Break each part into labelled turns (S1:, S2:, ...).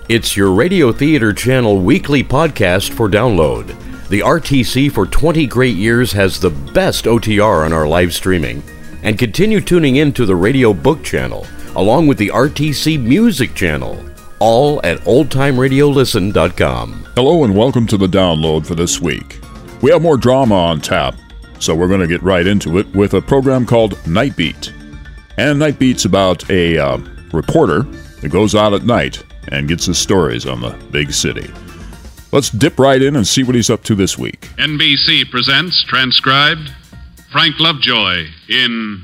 S1: It's your Radio Theater Channel weekly podcast for download. The RTC for 20 great years has the best OTR on our live streaming. And continue tuning in to the Radio Book Channel, along with the RTC Music Channel, all at oldtimeradiolisten.com.
S2: Hello and welcome to the download for this week. We have more drama on tap, so we're going to get right into it with a program called Night Beat. And Night Beat's about a reporter that goes out at night and gets his stories on the big city. Let's dip right in and see what he's up to this week.
S3: NBC presents, transcribed, Frank Lovejoy in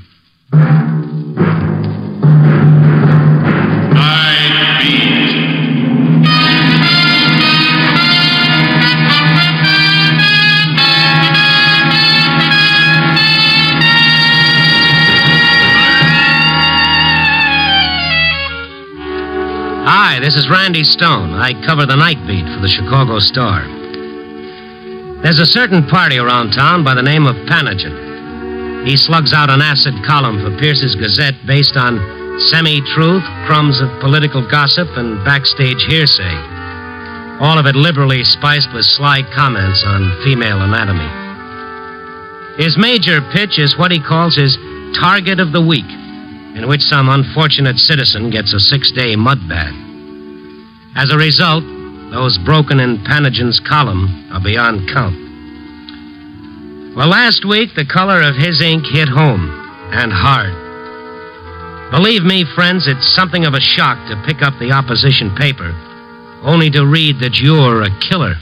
S3: Night Beat.
S4: Hi, this is Randy Stone. I cover the Night Beat for the Chicago Star. There's a certain party around town by the name of Panagen. He slugs out an acid column for Pierce's Gazette based on semi-truth, crumbs of political gossip, and backstage hearsay. All of it liberally spiced with sly comments on female anatomy. His major pitch is what he calls his Target of the Week, in which some unfortunate citizen gets a 6-day mud bath. As a result, those broken in Panagen's column are beyond count. Well, last week, the color of his ink hit home, and hard. Believe me, friends, it's something of a shock to pick up the opposition paper, only to read that you're a killer.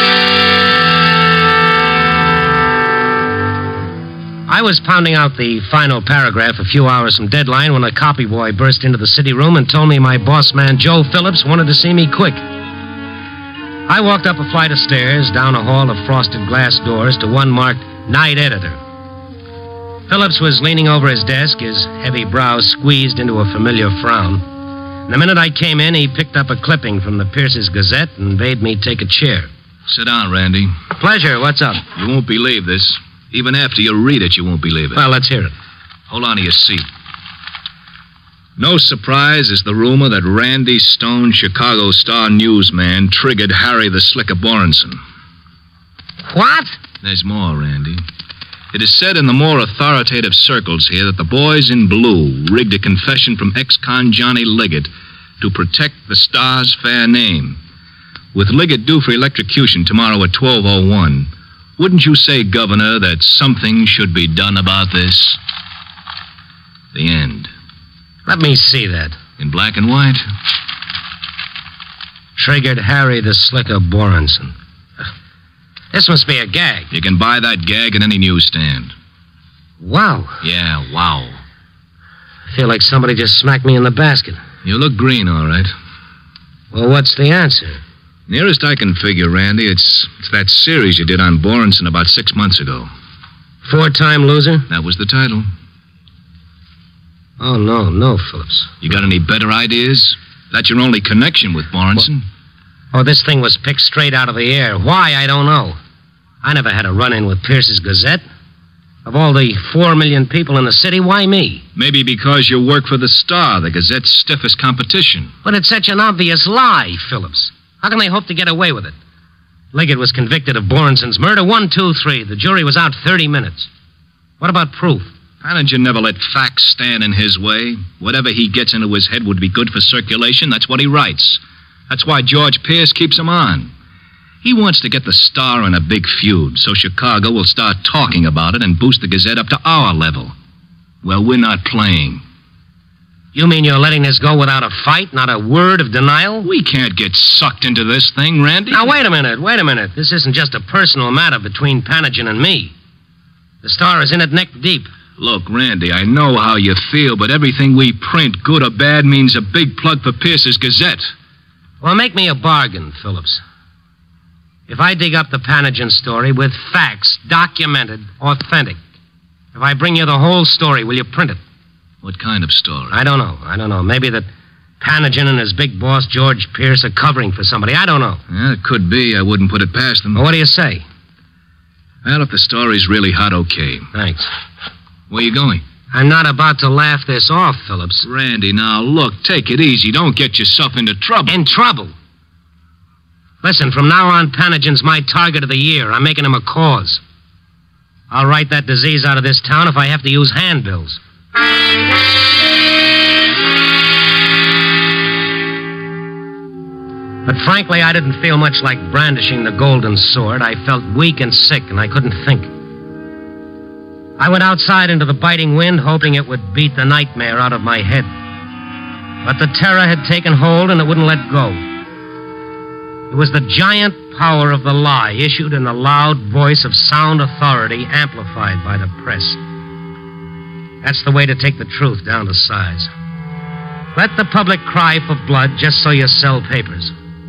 S4: I was pounding out the final paragraph a few hours from deadline when a copy boy burst into the city room and told me my boss man, Joe Phillips, wanted to see me quick. I walked up a flight of stairs, down a hall of frosted glass doors to one marked Night Editor. Phillips was leaning over his desk, his heavy brows squeezed into a familiar frown. The minute I came in, he picked up a clipping from the Pierce's Gazette and bade me take a chair.
S5: Sit down, Randy.
S4: Pleasure, what's up?
S5: You won't believe this. Even after you read it, you won't believe it.
S4: Well, let's hear it.
S5: Hold on to your seat. No surprise is the rumor that Randy Stone, Chicago Star newsman, triggered Harry the Slicker Borenson.
S4: What?
S5: There's more, Randy. It is said in the more authoritative circles here that the boys in blue rigged a confession from ex-con Johnny Liggett to protect the Star's fair name. With Liggett due for electrocution tomorrow at 12:01, wouldn't you say, Governor, that something should be done about this? The end.
S4: Let me see that.
S5: In black and white.
S4: Triggered Harry the Slicker Borenson. This must be a gag.
S5: You can buy that gag at any newsstand.
S4: Wow.
S5: Yeah, wow.
S4: I feel like somebody just smacked me in the basket.
S5: You look green, all right.
S4: Well, what's the answer?
S5: Nearest I can figure, Randy, it's that series you did on Borenson about 6 months ago.
S4: 4-time loser?
S5: That was the title.
S4: Oh, no, Phillips.
S5: You got any better ideas? That's your only connection with Borenson.
S4: Oh, this thing was picked straight out of the air. Why, I don't know. I never had a run-in with Pierce's Gazette. Of all the 4 million people in the city, why me?
S5: Maybe because you work for the Star, the Gazette's stiffest competition.
S4: But it's such an obvious lie, Phillips. How can they hope to get away with it? Liggett was convicted of Borenson's murder. 1, 2, 3. The jury was out 30 minutes. What about proof?
S5: Panagen never let facts stand in his way. Whatever he gets into his head would be good for circulation. That's what he writes. That's why George Pierce keeps him on. He wants to get the Star in a big feud, so Chicago will start talking about it and boost the Gazette up to our level. Well, we're not playing.
S4: You mean you're letting this go without a fight, not a word of denial?
S5: We can't get sucked into this thing, Randy.
S4: Now, wait a minute. This isn't just a personal matter between Panagen and me. The Star is in it neck deep.
S5: Look, Randy, I know how you feel, but everything we print, good or bad, means a big plug for Pierce's Gazette.
S4: Well, make me a bargain, Phillips. If I dig up the Panagen story with facts, documented, authentic, if I bring you the whole story, will you print it?
S5: What kind of story?
S4: I don't know. Maybe that Panagen and his big boss, George Pierce, are covering for somebody. I don't know.
S5: Yeah, it could be. I wouldn't put it past them.
S4: Well, what do you say?
S5: Well, if the story's really hot, okay.
S4: Thanks.
S5: Where are you going?
S4: I'm not about to laugh this off, Phillips.
S5: Randy, now, look, take it easy. Don't get yourself into trouble.
S4: In trouble? Listen, from now on, Panagin's my target of the year. I'm making him a cause. I'll write that disease out of this town if I have to use handbills. But frankly, I didn't feel much like brandishing the golden sword. I felt weak and sick, and I couldn't think. I went outside into the biting wind, hoping it would beat the nightmare out of my head. But the terror had taken hold, and it wouldn't let go. It was the giant power of the lie, issued in the loud voice of sound authority, amplified by the press. That's the way to take the truth down to size. Let the public cry for blood just so you sell papers.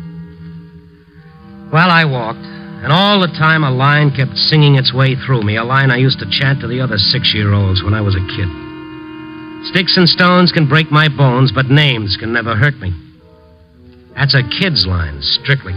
S4: Well, I walked, and all the time a line kept singing its way through me, a line I used to chant to the other 6-year-olds when I was a kid. Sticks and stones can break my bones, but names can never hurt me. That's a kid's line, strictly.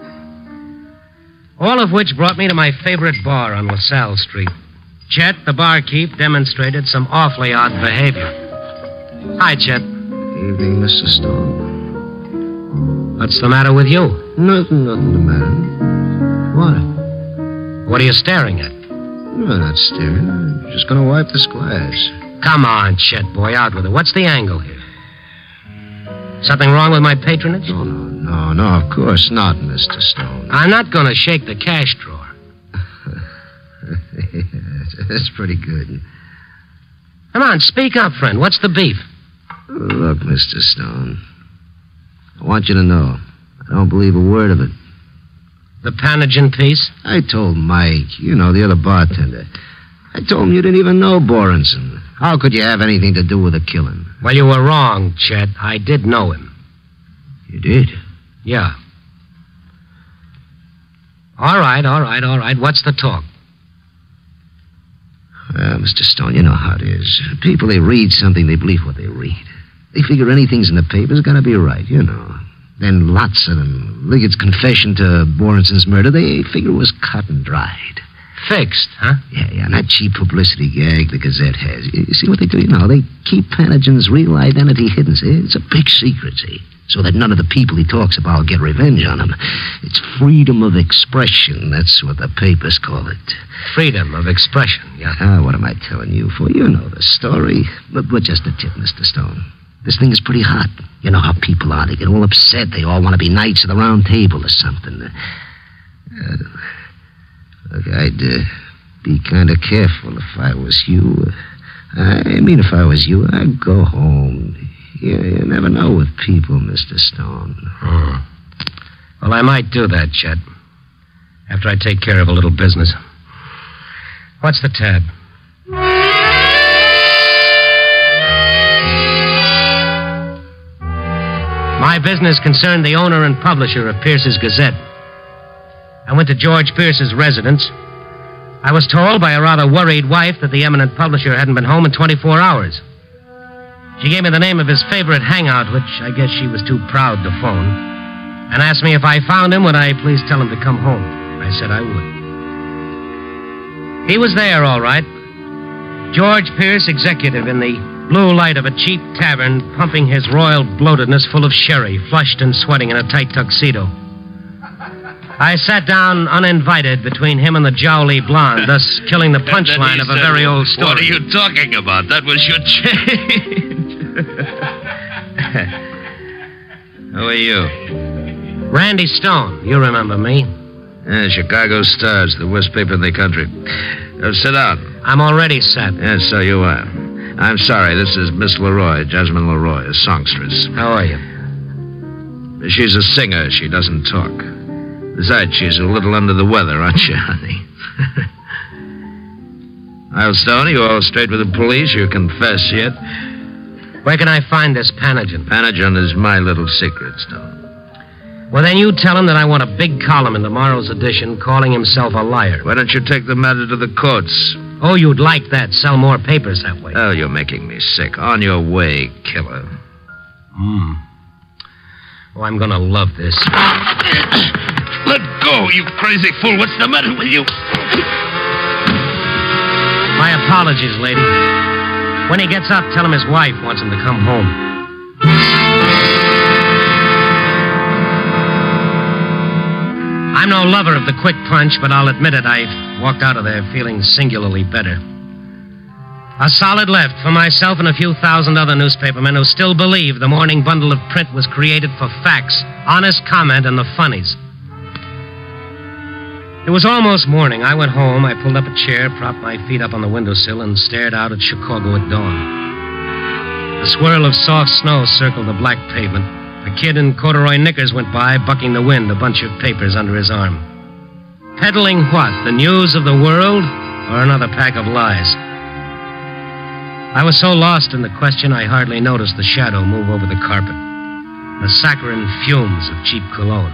S4: All of which brought me to my favorite bar on LaSalle Street. Chet, the barkeep, demonstrated some awfully odd behavior. Hi, Chet.
S6: Evening, Mr. Stone.
S4: What's the matter with you?
S6: Nothing the matter. What?
S4: What are you staring at?
S6: No, I'm not staring. I'm just going to wipe this glass.
S4: Come on, Chet, boy, out with it. What's the angle here? Something wrong with my patronage?
S6: No, of course not, Mr. Stone.
S4: I'm not going to shake the cash drawer.
S6: That's pretty good.
S4: Come on, speak up, friend. What's the beef?
S6: Look, Mr. Stone, I want you to know, I don't believe a word of it.
S4: The Panagin piece?
S6: I told Mike, the other bartender. I told him you didn't even know Borenson. How could you have anything to do with the killing?
S4: Well, you were wrong, Chet. I did know him.
S6: You did?
S4: Yeah. All right. What's the talk?
S6: Well, Mr. Stone, you know how it is. People, they read something, they believe what they read. They figure anything's in the paper's got to be right, Then lots of them, Liggett's confession to Borenson's murder, they figure it was cut and dried.
S4: Fixed, huh?
S6: Yeah, and that cheap publicity gag the Gazette has. You see what they do? They keep Panagin's real identity hidden, see? It's a big secret, see? So that none of the people he talks about get revenge on him. It's freedom of expression. That's what the papers call it.
S4: Freedom of expression, yeah.
S6: What am I telling you for? You know the story. But just a tip, Mr. Stone. This thing is pretty hot. You know how people are. They get all upset. They all want to be knights of the round table or something. Look, I'd be kind of careful if I was you. If I was you, I'd go home. You never know with people, Mr. Stone.
S4: Oh. Well, I might do that, Chet. After I take care of a little business. What's the tab? My business concerned the owner and publisher of Pierce's Gazette. I went to George Pierce's residence. I was told by a rather worried wife that the eminent publisher hadn't been home in 24 hours. She gave me the name of his favorite hangout, which I guess she was too proud to phone, and asked me if I found him, would I please tell him to come home. I said I would. He was there, all right. George Pierce, executive in the blue light of a cheap tavern, pumping his royal bloatedness full of sherry, flushed and sweating in a tight tuxedo. I sat down uninvited between him and the jowly blonde, thus killing the punchline of a very old story.
S7: What are you talking about? That was your change. Who are you?
S4: Randy Stone. You remember me.
S7: Chicago Stars, the worst paper in the country. Sit down.
S4: I'm already sat.
S7: Yes, so you are. I'm sorry, this is Miss Leroy, Jasmine Leroy, a songstress.
S4: How are you?
S7: She's a singer. She doesn't talk. Besides, she's a little under the weather, aren't you, honey? Well, Stone, you all straight with the police? You confess yet?
S4: Where can I find this Panagin?
S7: Panagin is my little secret, Stone.
S4: Well, then you tell him that I want a big column in tomorrow's edition calling himself a liar.
S7: Why don't you take the matter to the courts?
S4: Oh, you'd like that. Sell more papers that way.
S7: Oh, you're making me sick. On your way, killer.
S4: Oh, I'm gonna love this.
S7: Let go, you crazy fool. What's the matter with you?
S4: My apologies, lady. When he gets up, tell him his wife wants him to come home. I'm no lover of the quick punch, but I'll admit it, I walked out of there feeling singularly better. A solid left for myself and a few thousand other newspapermen who still believe the morning bundle of print was created for facts, honest comment, and the funnies. It was almost morning. I went home. I pulled up a chair, propped my feet up on the windowsill, and stared out at Chicago at dawn. A swirl of soft snow circled the black pavement. A kid in corduroy knickers went by, bucking the wind, a bunch of papers under his arm. Peddling what? The news of the world? Or another pack of lies? I was so lost in the question, I hardly noticed the shadow move over the carpet. The saccharine fumes of cheap cologne.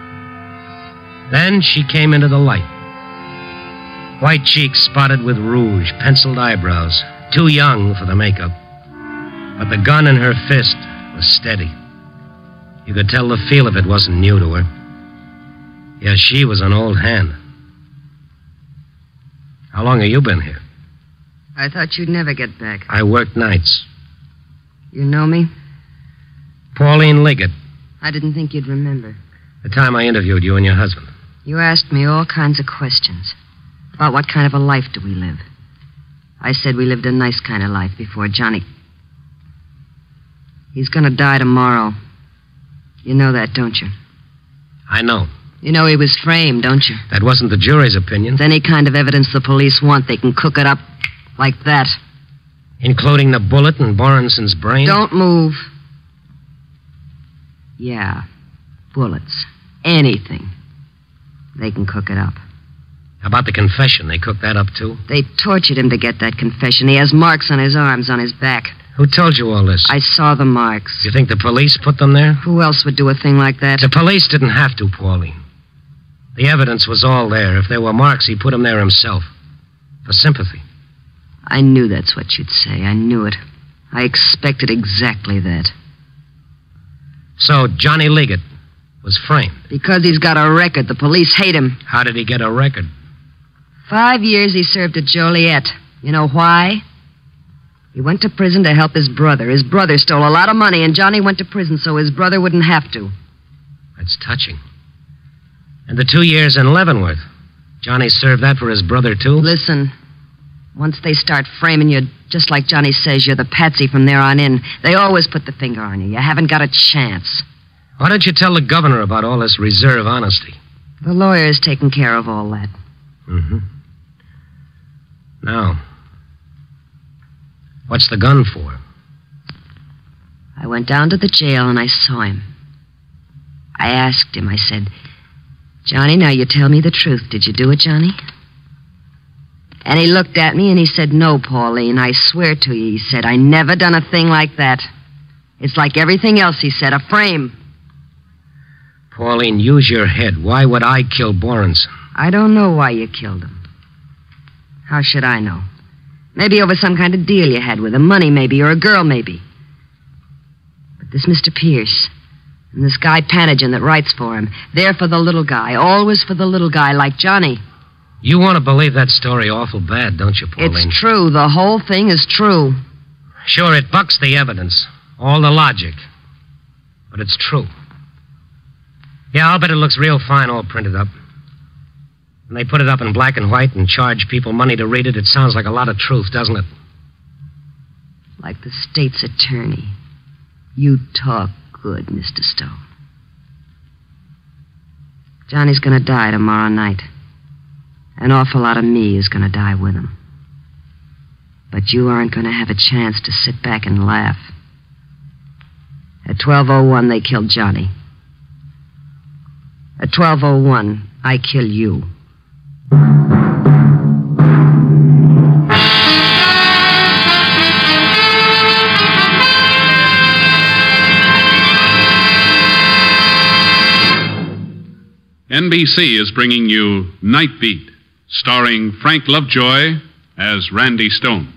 S4: Then she came into the light. White cheeks spotted with rouge, penciled eyebrows, too young for the makeup. But the gun in her fist was steady. You could tell the feel of it wasn't new to her. Yeah, she was an old hand. How long have you been here?
S8: I thought you'd never get back.
S4: I worked nights.
S8: You know me?
S4: Pauline Liggett.
S8: I didn't think you'd remember.
S4: The time I interviewed you and your husband.
S8: You asked me all kinds of questions. About what kind of a life do we live. I said we lived a nice kind of life before Johnny... He's gonna die tomorrow. You know that, don't you?
S4: I know.
S8: You know he was framed, don't you?
S4: That wasn't the jury's opinion.
S8: With any kind of evidence the police want, they can cook it up like that.
S4: Including the bullet in Borenson's brain?
S8: Don't move. Yeah, bullets. Anything. They can cook it up.
S4: How about the confession? They cooked that up, too?
S8: They tortured him to get that confession. He has marks on his arms, on his back.
S4: Who told you all this?
S8: I saw the marks.
S4: You think the police put them there?
S8: Who else would do a thing like that?
S4: The police didn't have to, Pauline. The evidence was all there. If there were marks, he put them there himself. For sympathy.
S8: I knew that's what you'd say. I knew it. I expected exactly that.
S4: So Johnny Liggett was framed?
S8: Because he's got a record. The police hate him.
S4: How did he get a record?
S8: 5 years he served at Joliet. You know why? He went to prison to help his brother. His brother stole a lot of money, and Johnny went to prison so his brother wouldn't have to.
S4: That's touching. And the 2 years in Leavenworth. Johnny served that for his brother, too?
S8: Listen, once they start framing you, just like Johnny says, you're the patsy from there on in. They always put the finger on you. You haven't got a chance.
S4: Why don't you tell the governor about all this reserve honesty?
S8: The lawyer's taking care of all that.
S4: Mm-hmm. Now, what's the gun for?
S8: I went down to the jail and I saw him. I asked him, I said, Johnny, now you tell me the truth. Did you do it, Johnny? And he looked at me and he said, no, Pauline, I swear to you, he said, I never done a thing like that. It's like everything else, he said, a frame.
S4: Pauline, use your head. Why would I kill Borenson?
S8: I don't know why you killed him. How should I know? Maybe over some kind of deal you had with him. Money, maybe, or a girl, maybe. But this Mr. Pierce and this guy Panagen that writes for him, they're for the little guy, always for the little guy like Johnny.
S4: You want to believe that story awful bad, don't you, Pauline?
S8: It's true. The whole thing is true.
S4: Sure, it bucks the evidence. All the logic. But it's true. Yeah, I'll bet it looks real fine all printed up. When they put it up in black and white and charge people money to read it, it sounds like a lot of truth, doesn't it?
S8: Like the state's attorney. You talk good, Mr. Stone. Johnny's gonna die tomorrow night. An awful lot of me is gonna die with him. But you aren't gonna have a chance to sit back and laugh. At 12:01, they killed Johnny. At 12:01, I kill you.
S3: NBC is bringing you Night Beat, starring Frank Lovejoy as Randy Stone.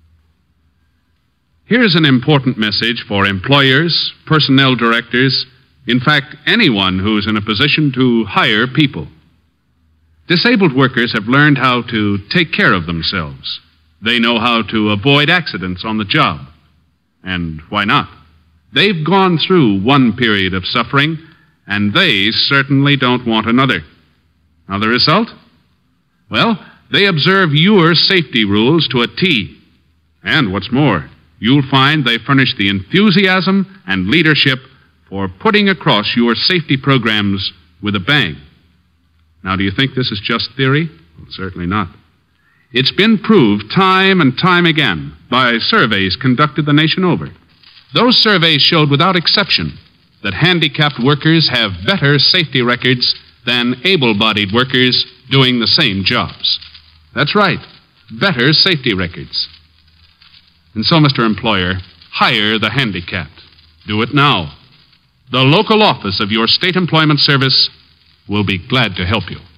S3: Here's an important message for employers, personnel directors, in fact, anyone who's in a position to hire people. Disabled workers have learned how to take care of themselves. They know how to avoid accidents on the job. And why not? They've gone through one period of suffering, and they certainly don't want another. Now, the result? Well, they observe your safety rules to a T. And what's more, you'll find they furnish the enthusiasm and leadership for putting across your safety programs with a bang. Now, do you think this is just theory? Well, certainly not. It's been proved time and time again by surveys conducted the nation over. Those surveys showed without exception that handicapped workers have better safety records than able-bodied workers doing the same jobs. That's right, better safety records. And so, Mr. Employer, hire the handicapped. Do it now. The local office of your state employment service will be glad to help you.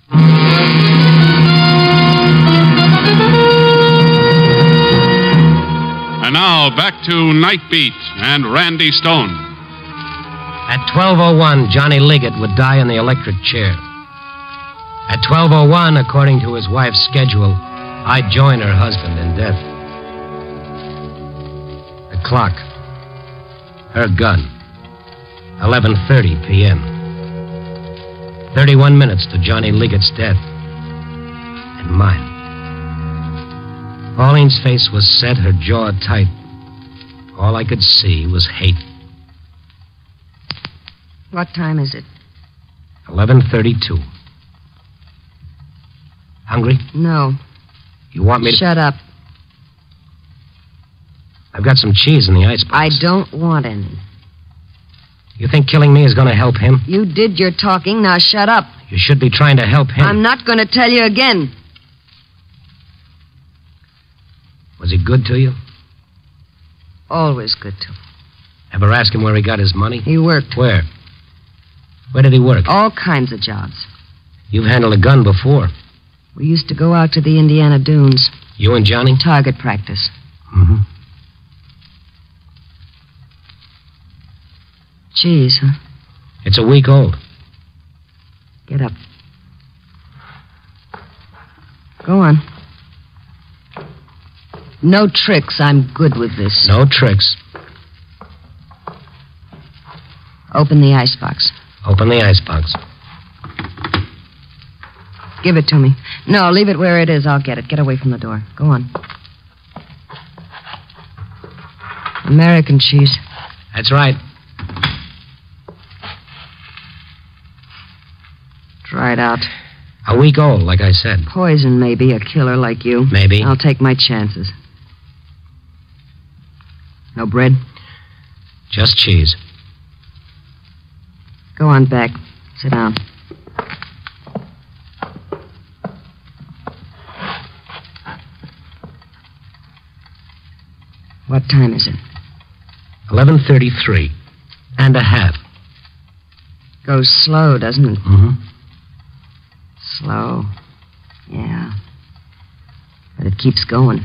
S3: And now, back to Night Beat and Randy Stone.
S4: At 12:01, Johnny Liggett would die in the electric chair. At 12:01, according to his wife's schedule, I'd join her husband in death. The clock. Her gun. 11:30 p.m. 31 minutes to Johnny Liggett's death. And mine. Pauline's face was set, her jaw tight. All I could see was hate.
S8: What time is it?
S4: 11:32. Hungry?
S8: No.
S4: You want me to...
S8: Shut up.
S4: I've got some cheese in the icebox.
S8: I don't want any.
S4: You think killing me is going to help him?
S8: You did your talking, now shut up.
S4: You should be trying to help him.
S8: I'm not going to tell you again.
S4: Was he good to you?
S8: Always good to him.
S4: Ever ask him where he got his money?
S8: He worked.
S4: Where? Where did he work?
S8: All kinds of jobs.
S4: You've handled a gun before.
S8: We used to go out to the Indiana dunes.
S4: You and Johnny?
S8: Target practice.
S4: Mm-hmm.
S8: Cheese, huh?
S4: It's a week old.
S8: Get up. Go on. No tricks. I'm good with this.
S4: No tricks.
S8: Open the icebox.
S4: Open the icebox.
S8: Give it to me. No, leave it where it is. I'll get it. Get away from the door. Go on. American cheese.
S4: That's right.
S8: Dried out.
S4: A week old, like I said.
S8: Poison, maybe. A killer like you.
S4: Maybe.
S8: I'll take my chances. No bread?
S4: Just cheese.
S8: Go on back. Sit down. What time is it?
S4: 11:33. And a half.
S8: Goes slow, doesn't it?
S4: Mm-hmm.
S8: Slow. Yeah. But it keeps going.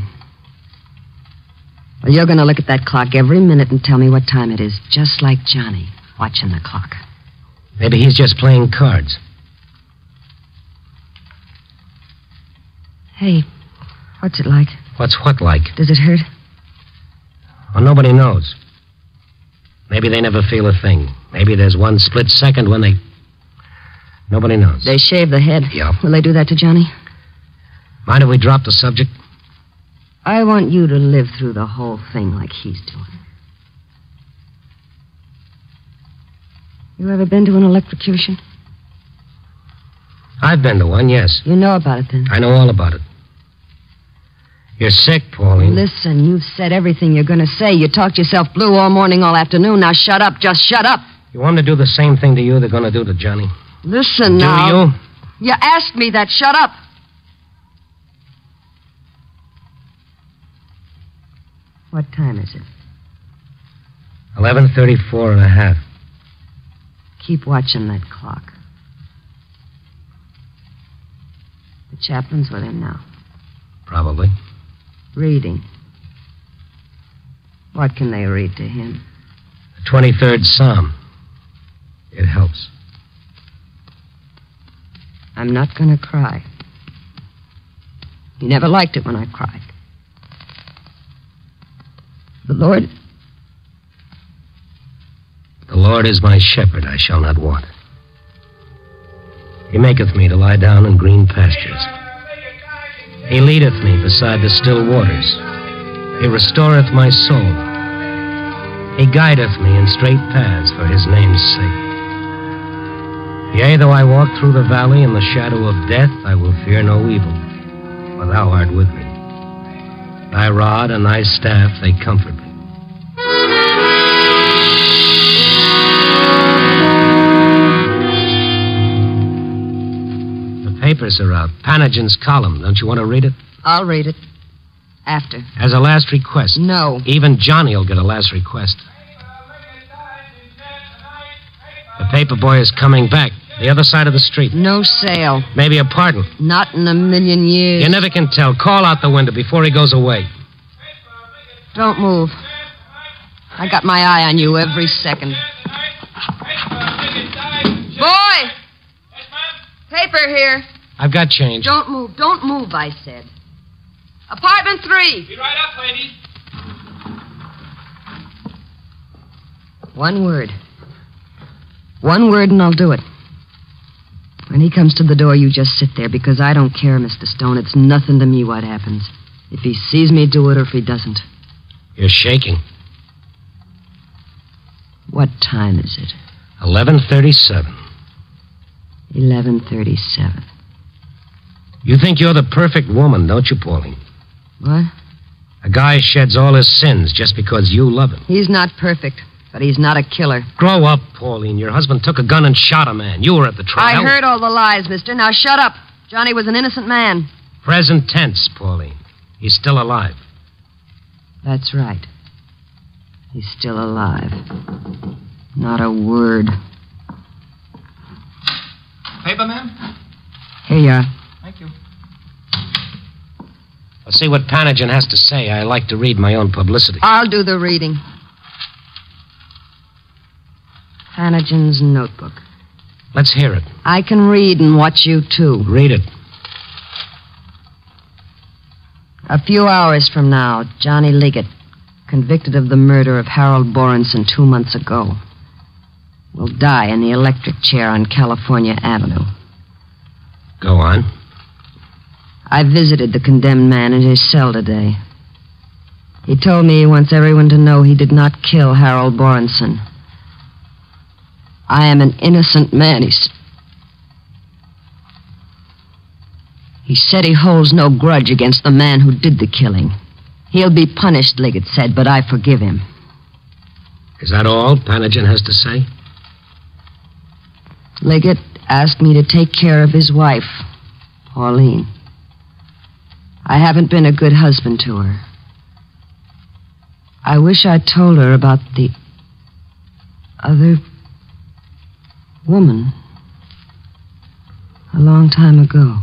S8: Well, you're going to look at that clock every minute and tell me what time it is, just like Johnny, watching the clock.
S4: Maybe he's just playing cards.
S8: Hey, what's it like?
S4: What's what like?
S8: Does it hurt?
S4: Well, nobody knows. Maybe they never feel a thing. Maybe there's one split second when they... Nobody knows.
S8: They shave the head.
S4: Yeah.
S8: Will they do that to Johnny?
S4: Mind if we drop the subject?
S8: I want you to live through the whole thing like he's doing. You ever been to an electrocution?
S4: I've been to one, yes.
S8: You know about it, then?
S4: I know all about it. You're sick, Pauline.
S8: Listen, you've said everything you're going to say. You talked yourself blue all morning, all afternoon. Now shut up. Just shut up.
S4: You want them to do the same thing to you they're going to do to Johnny?
S8: Listen
S4: do
S8: now.
S4: Do you?
S8: You asked me that. Shut up. What time is it?
S4: 11:34 and a half.
S8: Keep watching that clock. The chaplain's with him now.
S4: Probably.
S8: Reading. What can they read to him?
S4: The 23rd Psalm. It helps.
S8: I'm not going to cry. You never liked it when I cried. The Lord...
S4: The Lord is my shepherd, I shall not want. He maketh me to lie down in green pastures. He leadeth me beside the still waters. He restoreth my soul. He guideth me in straight paths for his name's sake. Yea, though I walk through the valley in the shadow of death, I will fear no evil, for thou art with me. Thy rod and thy staff, they comfort me. The papers are out. Panagin's column. Don't you want to read it?
S8: I'll read it. After.
S4: As a last request.
S8: No.
S4: Even Johnny will get a last request. The paper boy is coming back. The other side of the street.
S8: No sale.
S4: Maybe a pardon.
S8: Not in a million years.
S4: You never can tell. Call out the window before he goes away.
S8: Don't move. I got my eye on you every second. Boy! Paper here.
S4: I've got change.
S8: Don't move. Don't move, I said. Apartment 3.
S9: Be right up, lady.
S8: One word. One word and I'll do it. When he comes to the door, you just sit there, because I don't care, Mr. Stone. It's nothing to me what happens. If he sees me do it or if he doesn't.
S4: You're shaking.
S8: What time is it?
S4: 11:37.
S8: 11:37.
S4: You think you're the perfect woman, don't you, Pauline?
S8: What?
S4: A guy sheds all his sins just because you love him.
S8: He's not perfect, but he's not a killer.
S4: Grow up, Pauline. Your husband took a gun and shot a man. You were at the trial.
S8: I heard all the lies, mister. Now shut up. Johnny was an innocent man.
S4: Present tense, Pauline. He's still alive.
S8: That's right. He's still alive. Not a word.
S9: Paper, ma'am?
S8: Here you are.
S9: Thank you.
S4: Let's see what Panagin has to say. I like to read my own publicity.
S8: I'll do the reading. Panagin's notebook.
S4: Let's hear it.
S8: I can read and watch you, too.
S4: Read it.
S8: A few hours from now, Johnny Liggett, convicted of the murder of Harold Borenson 2 months ago, will die in the electric chair on California Avenue.
S4: Go on.
S8: I visited the condemned man in his cell today. He told me he wants everyone to know he did not kill Harold Borenson. I am an innocent man, He said he holds no grudge against the man who did the killing. He'll be punished, Liggett said, but I forgive him.
S4: Is that all Panagin has to say?
S8: Liggett asked me to take care of his wife, Pauline. I haven't been a good husband to her. I wish I'd told her about the other woman a long time ago.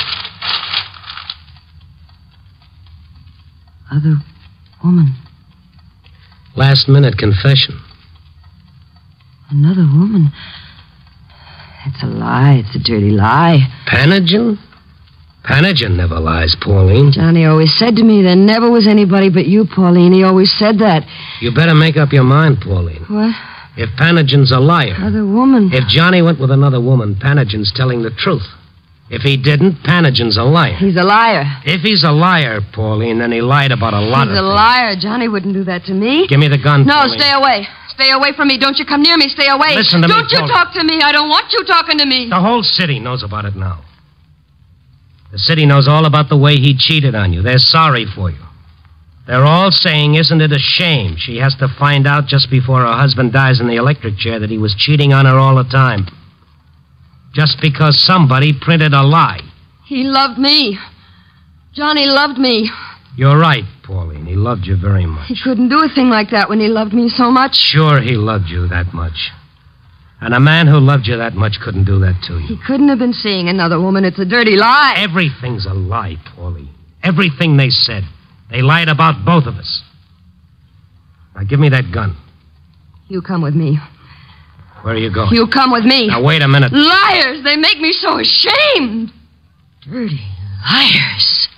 S8: Other woman.
S4: Last minute confession.
S8: Another woman? It's a lie. It's a dirty lie.
S4: Panagin? Panagin never lies, Pauline.
S8: Johnny always said to me there never was anybody but you, Pauline. He always said that.
S4: You better make up your mind, Pauline.
S8: What?
S4: If Panagin's a liar.
S8: Other woman?
S4: If Johnny went with another woman, Panagin's telling the truth. If he didn't, Panagin's a liar.
S8: He's a liar.
S4: If he's a liar, Pauline, then he lied about a lot of
S8: He's a
S4: things.
S8: liar. Johnny wouldn't do that to me.
S4: Give me the gun,
S8: No,
S4: Pauline.
S8: stay away. Stay away from me. Don't you come near me. Stay away.
S4: Listen to me,
S8: Don't you
S4: Pauline.
S8: talk to me. I don't want you talking to me.
S4: The whole city knows about it now. The city knows all about the way he cheated on you. They're sorry for you. They're all saying, isn't it a shame she has to find out just before her husband dies in the electric chair that he was cheating on her all the time? Just because somebody printed a lie.
S8: He loved me. Johnny loved me.
S4: You're right, Pauline. He loved you very much.
S8: He couldn't do a thing like that when he loved me so much.
S4: Sure, he loved you that much. And a man who loved you that much couldn't do that to you.
S8: He couldn't have been seeing another woman. It's a dirty lie.
S4: Everything's a lie, Pauline. Everything they said. They lied about both of us. Now, give me that gun.
S8: You come with me.
S4: Where are you going?
S8: You come with me.
S4: Now, wait a minute.
S8: Liars! They make me so ashamed. Dirty liars.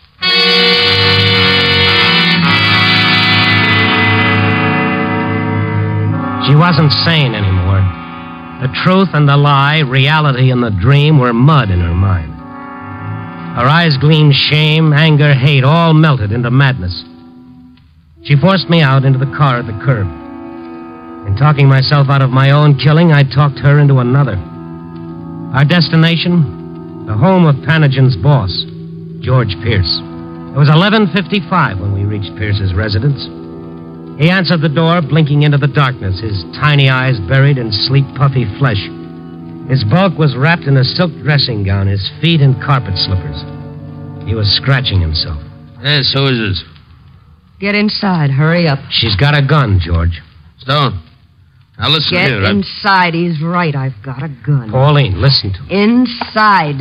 S4: She wasn't sane anymore. The truth and the lie, reality and the dream were mud in her mind. Her eyes gleamed shame, anger, hate, all melted into madness. She forced me out into the car at the curb. In talking myself out of my own killing, I talked her into another. Our destination, the home of Panagin's boss, George Pierce. It was 11:55 when we reached Pierce's residence. He answered the door, blinking into the darkness, his tiny eyes buried in sleek, puffy flesh. His bulk was wrapped in a silk dressing gown, his feet in carpet slippers. He was scratching himself.
S7: Yes, who is this?
S8: Get inside. Hurry up.
S4: She's got a gun, George.
S7: Stone. Now listen
S8: Get
S7: here.
S8: inside. He's right. I've got a gun.
S4: Pauline, listen to me.
S8: Inside.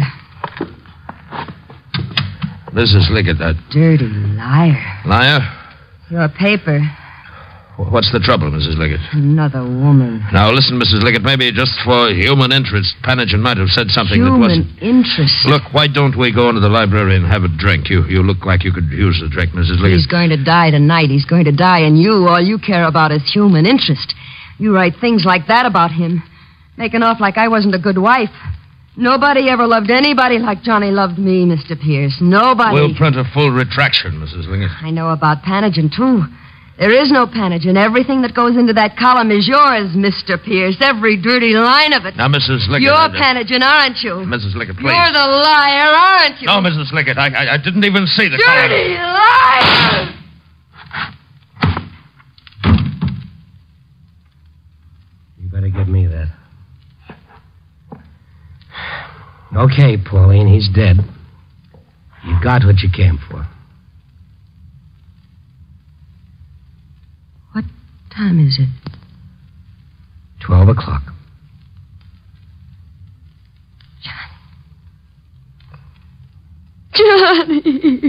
S7: Mrs. Liggett, that
S8: Dirty liar.
S7: liar.
S8: Your paper.
S7: What's the trouble, Mrs. Liggett?
S8: Another woman.
S7: Now, listen, Mrs. Liggett, maybe just for human interest, Panagin might have said something that wasn't...
S8: Human interest.
S7: Look, why don't we go into the library and have a drink? You look like you could use the drink, Mrs. Liggett.
S8: He's going to die tonight. He's going to die, and all you care about is human interest. You write things like that about him, making off like I wasn't a good wife. Nobody ever loved anybody like Johnny loved me, Mr. Pierce. Nobody.
S7: We'll print a full retraction, Mrs. Liggett.
S8: I know about Panagin, too. There is no Panagin. Everything that goes into that column is yours, Mr. Pierce. Every dirty line of it.
S7: Now, Mrs. Liggett...
S8: You're Panagin, aren't you?
S7: Mrs. Liggett, please.
S8: You're the liar, aren't you?
S7: No, Mrs. Liggett, I didn't even see the column.
S8: Dirty liar!
S4: You better give me that. Okay, Pauline, he's dead. You got what you came for.
S8: What time is it?
S4: 12 o'clock.
S8: Johnny.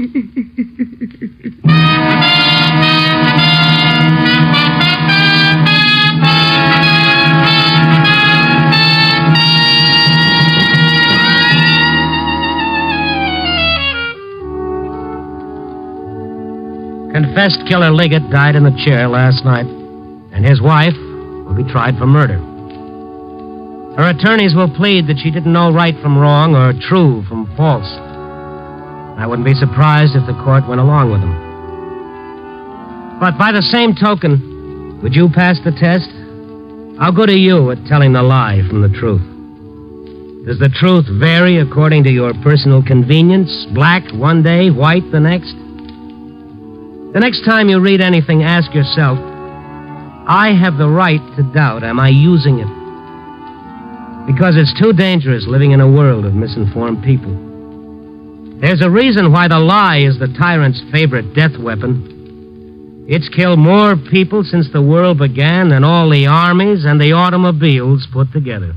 S4: Confessed killer Liggett died in the chair last night, and his wife will be tried for murder. Her attorneys will plead that she didn't know right from wrong or true from false. I wouldn't be surprised if the court went along with them. But by the same token, would you pass the test? How good are you at telling the lie from the truth? Does the truth vary according to your personal convenience? Black one day, white the next? The next time you read anything, ask yourself, I have the right to doubt. Am I using it? Because it's too dangerous living in a world of misinformed people. There's a reason why the lie is the tyrant's favorite death weapon. It's killed more people since the world began than all the armies and the automobiles put together.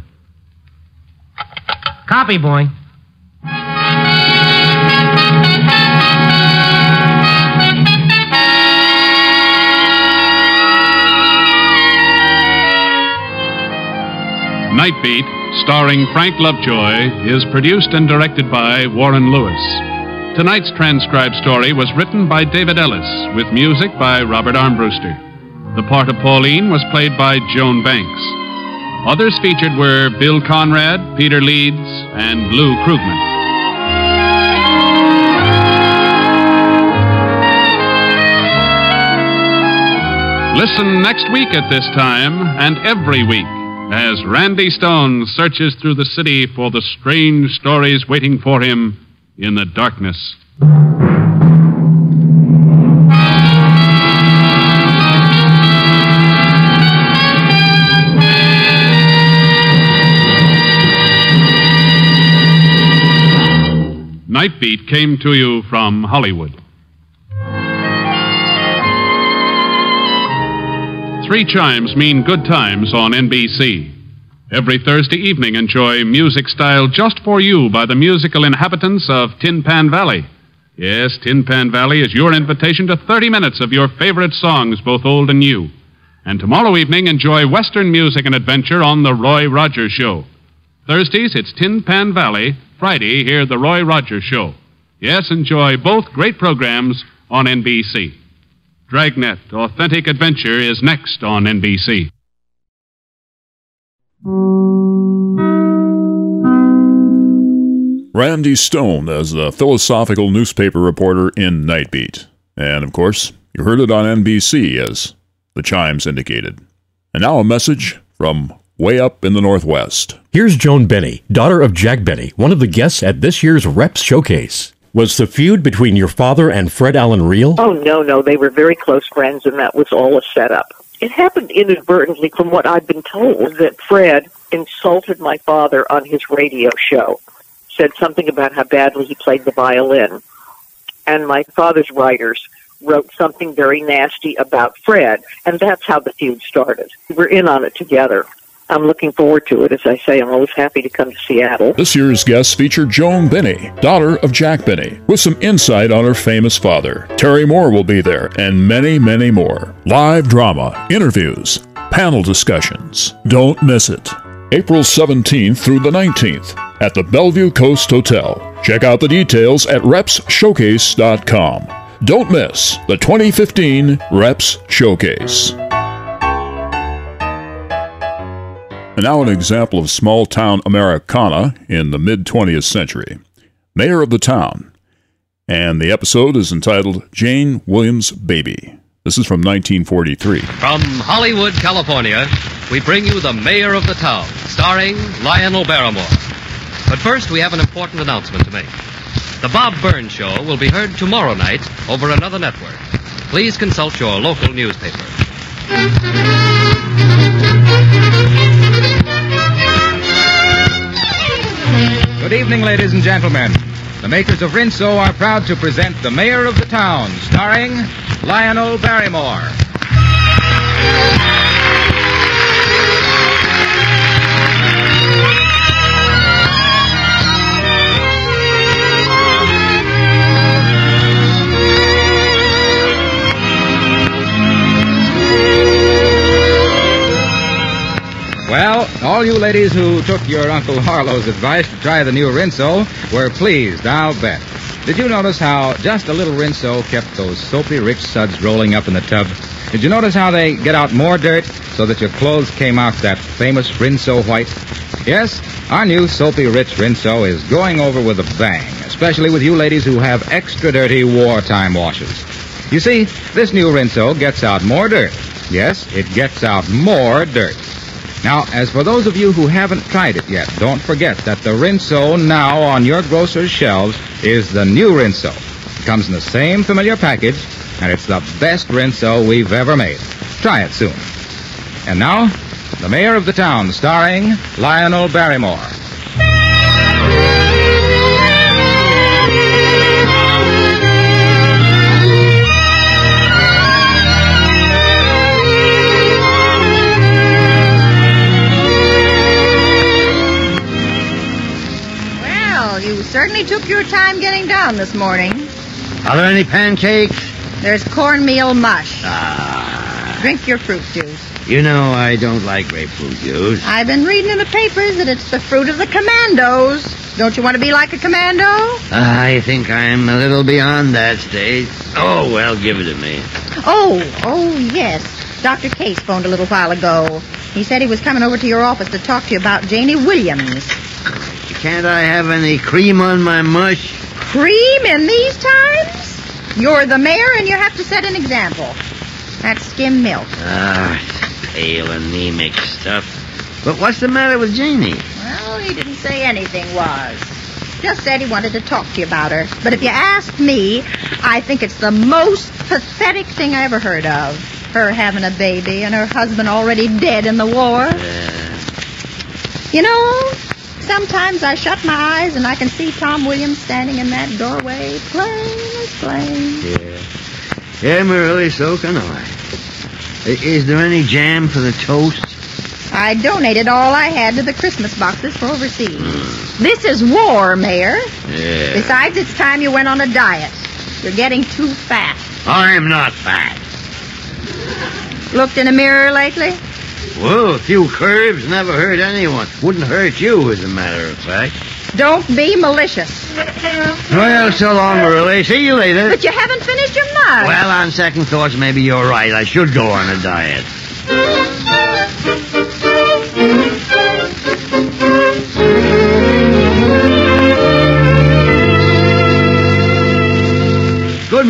S4: Copy, boy.
S3: Night Beat, starring Frank Lovejoy, is produced and directed by Warren Lewis. Tonight's transcribed story was written by David Ellis, with music by Robert Armbruster. The part of Pauline was played by Joan Banks. Others featured were Bill Conrad, Peter Leeds, and Lou Krugman. Listen next week at this time and every week as Randy Stone searches through the city for the strange stories waiting for him in the darkness. Night Beat came to you from Hollywood. 3 chimes mean good times on NBC. Every Thursday evening, enjoy music style just for you by the musical inhabitants of Tin Pan Valley. Yes, Tin Pan Valley is your invitation to 30 minutes of your favorite songs, both old and new. And tomorrow evening, enjoy Western music and adventure on The Roy Rogers Show. Thursdays, it's Tin Pan Valley. Friday, hear The Roy Rogers Show. Yes, enjoy both great programs on NBC. Dragnet, Authentic Adventure, is next on NBC.
S2: Randy Stone as the philosophical newspaper reporter in Nightbeat. And, of course, you heard it on NBC, as the chimes indicated. And now a message from way up in the Northwest.
S1: Here's Joan Benny, daughter of Jack Benny, one of the guests at this year's Reps Showcase. Was the feud between your father and Fred Allen real?
S10: Oh, no. They were very close friends, and that was all a setup. It happened inadvertently, from what I've been told, that Fred insulted my father on his radio show, said something about how badly he played the violin. And my father's writers wrote something very nasty about Fred, and that's how the feud started. We're in on it together. I'm looking forward to it. As I say, I'm always happy to come to Seattle.
S2: This year's guests feature Joan Benny, daughter of Jack Benny, with some insight on her famous father. Terry Moore will be there, and many, many more. Live drama, interviews, panel discussions. Don't miss it. April 17th through the 19th at the Bellevue Coast Hotel. Check out the details at repsshowcase.com. Don't miss the 2015 Reps Showcase. And now an example of small-town Americana in the mid-20th century. Mayor of the Town. And the episode is entitled Jane Williams' Baby. This is from 1943.
S11: From Hollywood, California, we bring you The Mayor of the Town, starring Lionel Barrymore. But first, we have an important announcement to make. The Bob Burns Show will be heard tomorrow night over another network. Please consult your local newspaper.
S12: Good evening, ladies and gentlemen. The makers of Rinso are proud to present The Mayor of the Town, starring Lionel Barrymore. Well, all you ladies who took your Uncle Harlow's advice to try the new Rinso were pleased, I'll bet. Did you notice how just a little Rinso kept those soapy rich suds rolling up in the tub? Did you notice how they get out more dirt so that your clothes came out that famous Rinso white? Yes, our new soapy rich Rinso is going over with a bang, especially with you ladies who have extra dirty wartime washes. You see, this new Rinso gets out more dirt. Yes, it gets out more dirt. Now, as for those of you who haven't tried it yet, don't forget that the Rinso now on your grocer's shelves is the new Rinso. It comes in the same familiar package, and it's the best Rinso we've ever made. Try it soon. And now, The Mayor of the Town, starring Lionel Barrymore.
S13: You certainly took your time getting down this morning.
S6: Are there any pancakes?
S13: There's cornmeal mush.
S6: Ah.
S13: Drink your fruit juice.
S6: You know I don't like grapefruit juice.
S13: I've been reading in the papers that it's the fruit of the commandos. Don't you want to be like a commando?
S6: I think I'm a little beyond that stage. Oh, well, give it to me.
S13: Oh, yes. Dr. Case phoned a little while ago. He said he was coming over to your office to talk to you about Janie Williams.
S6: Can't I have any cream on my mush?
S13: Cream in these times? You're the mayor and you have to set an example. That's skim milk.
S6: Pale, anemic stuff. But what's the matter with Janie?
S13: Well, he didn't say anything was. Just said he wanted to talk to you about her. But if you ask me, I think it's the most pathetic thing I ever heard of. Her having a baby and her husband already dead in the war. You know, sometimes I shut my eyes and I can see Tom Williams standing in that doorway, plain as plain.
S6: Yeah, Marily, so can I. Is there any jam for the toast?
S13: I donated all I had to the Christmas boxes for overseas. This is war, Mayor.
S6: Yeah.
S13: Besides, it's time you went on a diet. You're getting too fat.
S6: I'm not fat.
S13: Looked in a mirror lately?
S6: Well, a few curves never hurt anyone. Wouldn't hurt you, as a matter of fact.
S13: Don't be malicious.
S6: Well, so long, Marily. See you later.
S13: But you haven't finished your mush.
S6: Well, on second thoughts, maybe you're right. I should go on a diet.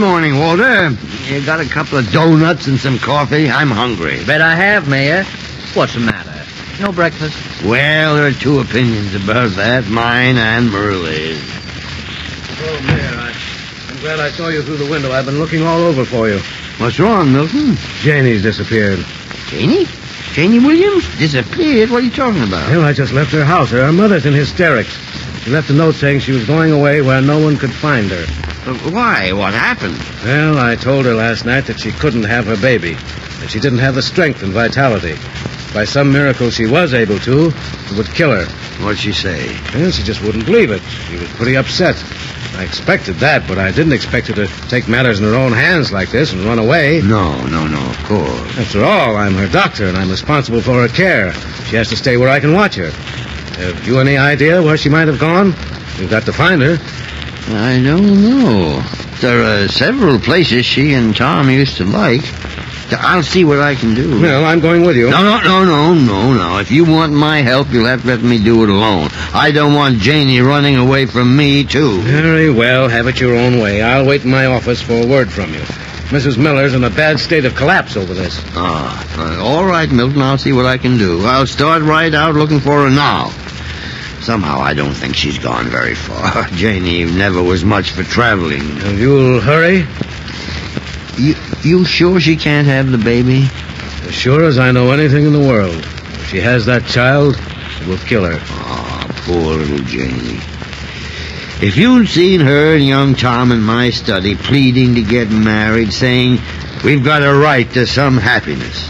S14: morning, Walter. You got a couple of donuts and some coffee? I'm hungry.
S15: Bet I have, Mayor. What's the matter? No breakfast?
S14: Well, there are two opinions about that, mine and Merle's.
S15: Oh, Mayor, I'm glad I saw you through the window. I've been looking all over for you.
S14: What's wrong, Milton?
S15: Janie's disappeared.
S14: Janie? Janie Williams? Disappeared? What are you talking about?
S15: Well, I just left her house. Her mother's in hysterics. She left a note saying she was going away where no one could find her.
S14: Why? What happened?
S15: Well, I told her last night that she couldn't have her baby, that she didn't have the strength and vitality. By some miracle she was able to, it would kill her.
S14: What'd she say?
S15: Well, she just wouldn't believe it. She was pretty upset. I expected that, but I didn't expect her to take matters in her own hands like this and run away.
S14: No, of course.
S15: After all, I'm her doctor, and I'm responsible for her care. She has to stay where I can watch her. Have you any idea where she might have gone? We've got to find her.
S14: I don't know. There are several places she and Tom used to like. I'll see what I can do.
S15: Well, I'm going with you.
S14: No. If you want my help, you'll have to let me do it alone. I don't want Janie running away from me, too.
S15: Very well. Have it your own way. I'll wait in my office for a word from you. Mrs. Miller's in a bad state of collapse over this.
S14: All right, Milton. I'll see what I can do. I'll start right out looking for her now. Somehow I don't think she's gone very far. Janie never was much for traveling.
S15: You'll hurry?
S14: You sure she can't have the baby?
S15: As sure as I know anything in the world. If she has that child, it will kill her.
S14: Poor little Janie. If you'd seen her and young Tom in my study pleading to get married, saying we've got a right to some happiness.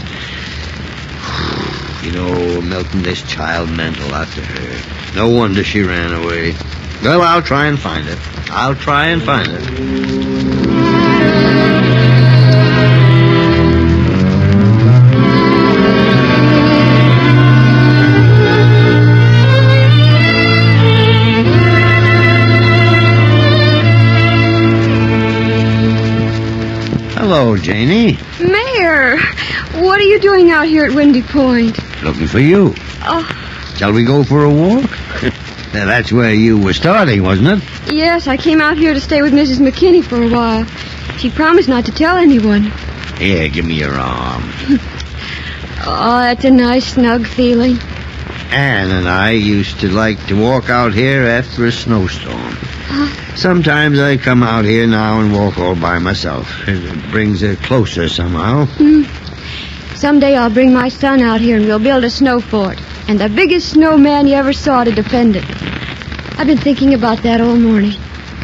S14: You know, Milton, this child meant a lot to her. No wonder she ran away. Well, I'll try and find her. Hello, Janie.
S16: Mayor, what are you doing out here at Windy Point?
S14: Looking for you.
S16: Oh,
S14: Shall we go for a walk? Now, that's where you were starting, wasn't it?
S16: yes, I came out here to stay with Mrs. McKinney for a while. She promised not to tell anyone.
S14: Here, give me your arm.
S16: Oh, that's a nice, snug feeling.
S14: Ann and I used to like to walk out here after a snowstorm. Sometimes I come out here now and walk all by myself. It brings her closer somehow.
S16: Someday I'll bring my son out here and we'll build a snow fort. And the biggest snowman you ever saw to defend it. I've been thinking about that all morning.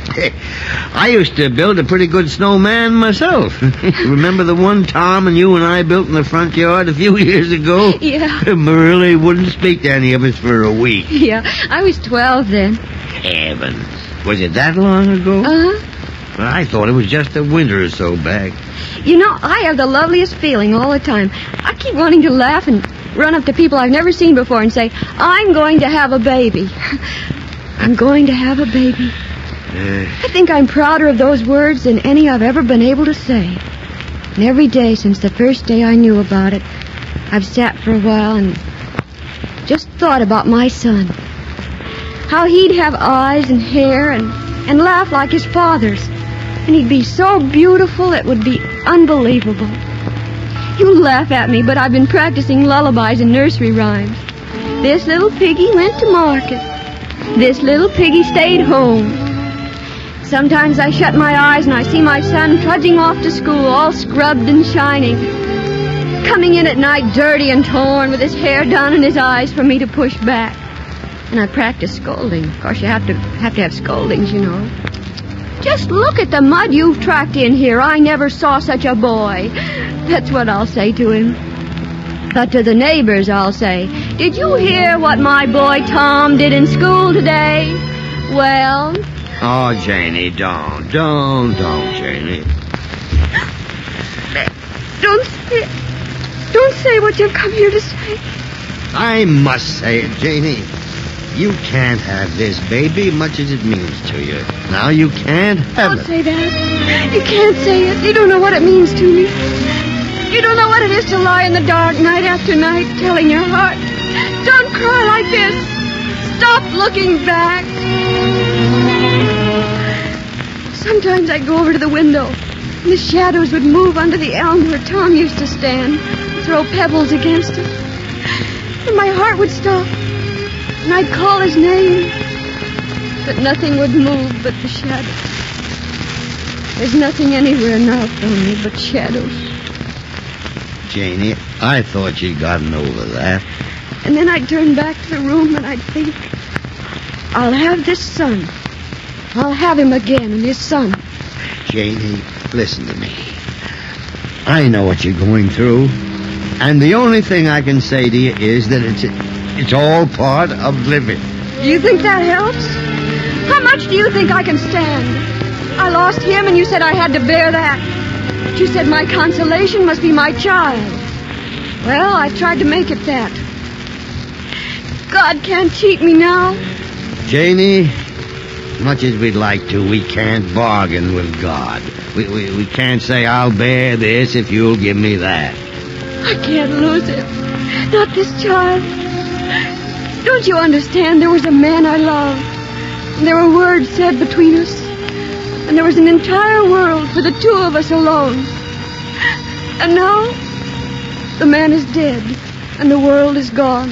S14: I used to build a pretty good snowman myself. Remember the one Tom and you and I built in the front yard a few years ago?
S16: Yeah.
S14: Merle wouldn't speak to any of us for a week.
S16: Yeah, I was 12 then.
S14: Heavens. Was it that long ago?
S16: Uh-huh.
S14: Well, I thought it was just a winter or so back.
S16: You know, I have the loveliest feeling all the time. I keep wanting to laugh and run up to people I've never seen before and say, I'm going to have a baby. I'm going to have a baby. I think I'm prouder of those words than any I've ever been able to say. And every day since the first day I knew about it, I've sat for a while and just thought about my son. How he'd have eyes and hair and laugh like his father's. And he'd be so beautiful it would be unbelievable. You laugh at me, but I've been practicing lullabies and nursery rhymes. This little piggy went to market. This little piggy stayed home. Sometimes I shut my eyes and I see my son trudging off to school, all scrubbed and shining. Coming in at night dirty and torn with his hair down and his eyes for me to push back. And I practice scolding. Of course, you have to have scoldings, you know. Just look at the mud you've tracked in here. I never saw such a boy. That's what I'll say to him. But to the neighbors, I'll say, did you hear what my boy Tom did in school today? Well...
S14: Oh, Janie, don't, Janie.
S16: Don't say what you've come here to say.
S14: I must say it, Janie. You can't have this baby, much as it means to you. Now you can't have
S16: Don't say that. You can't say it. You don't know what it means to me. You don't know what it is to lie in the dark night after night, telling your heart, don't cry like this. Stop looking back. Sometimes I go over to the window And the shadows would move under the elm where Tom used to stand, throw pebbles against it. And my heart would stop, and I'd call his name, but nothing would move but the shadows. There's nothing anywhere now for me but shadows.
S14: Janie, I thought you'd gotten over that.
S16: And then I'd turn back to the room and I'd think, I'll have this son. I'll have him again, and his son.
S14: Janie, listen to me. I know what you're going through. And the only thing I can say to you is that it's all part of living.
S16: Do you think that helps? How much do you think I can stand? I lost him, and you said I had to bear that. You said my consolation must be my child. Well, I tried to make it that. God can't cheat me now.
S14: Janie, much as we'd like to, we can't bargain with God. We can't say, I'll bear this if you'll give me that.
S16: I can't lose him. Not this child. Don't you understand? There was a man I loved. And there were words said between us. And there was an entire world for the two of us alone. And now, the man is dead. And the world is gone.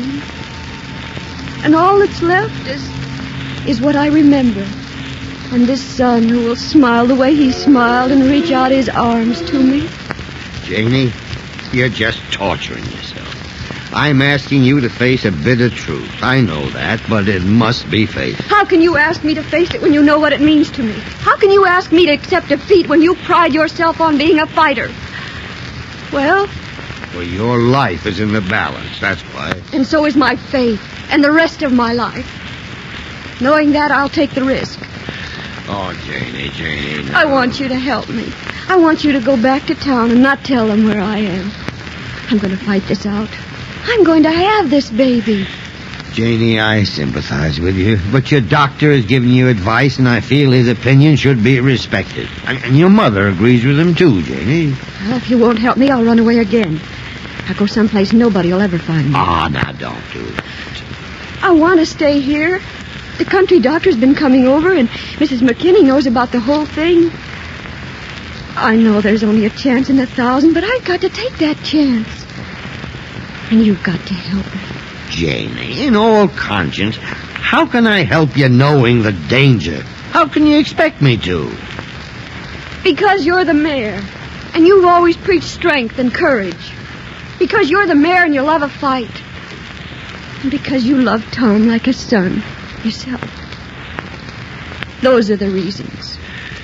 S16: And all that's left is what I remember. And this son who will smile the way he smiled and reach out his arms to me.
S14: Janie, you're just torturing yourself. I'm asking you to face a bitter truth. I know that, but it must be faced.
S16: How can you ask me to face it when you know what it means to me? How can you ask me to accept defeat when you pride yourself on being a fighter? Well,
S14: your life is in the balance, that's why.
S16: And so is my faith, and the rest of my life. Knowing that, I'll take the risk.
S14: Oh, Janie, no.
S16: I want you to help me. I want you to go back to town and not tell them where I am. I'm going to fight this out. I'm going to have this baby.
S14: Janie, I sympathize with you, but your doctor has given you advice, and I feel his opinion should be respected. And your mother agrees with him, too, Janie.
S16: Well, if you won't help me, I'll run away again. I'll go someplace nobody will ever find me.
S14: Oh, now, don't do that.
S16: I want to stay here. The country doctor's been coming over, and Mrs. McKinney knows about the whole thing. I know there's only a chance in 1,000, but I've got to take that chance. And you've got to help me.
S14: Janie, in all conscience, how can I help you knowing the danger? How can you expect me to?
S16: Because you're the mayor, and you've always preached strength and courage. Because you're the mayor and you love a fight. And because you love Tom like a son yourself. Those are the reasons.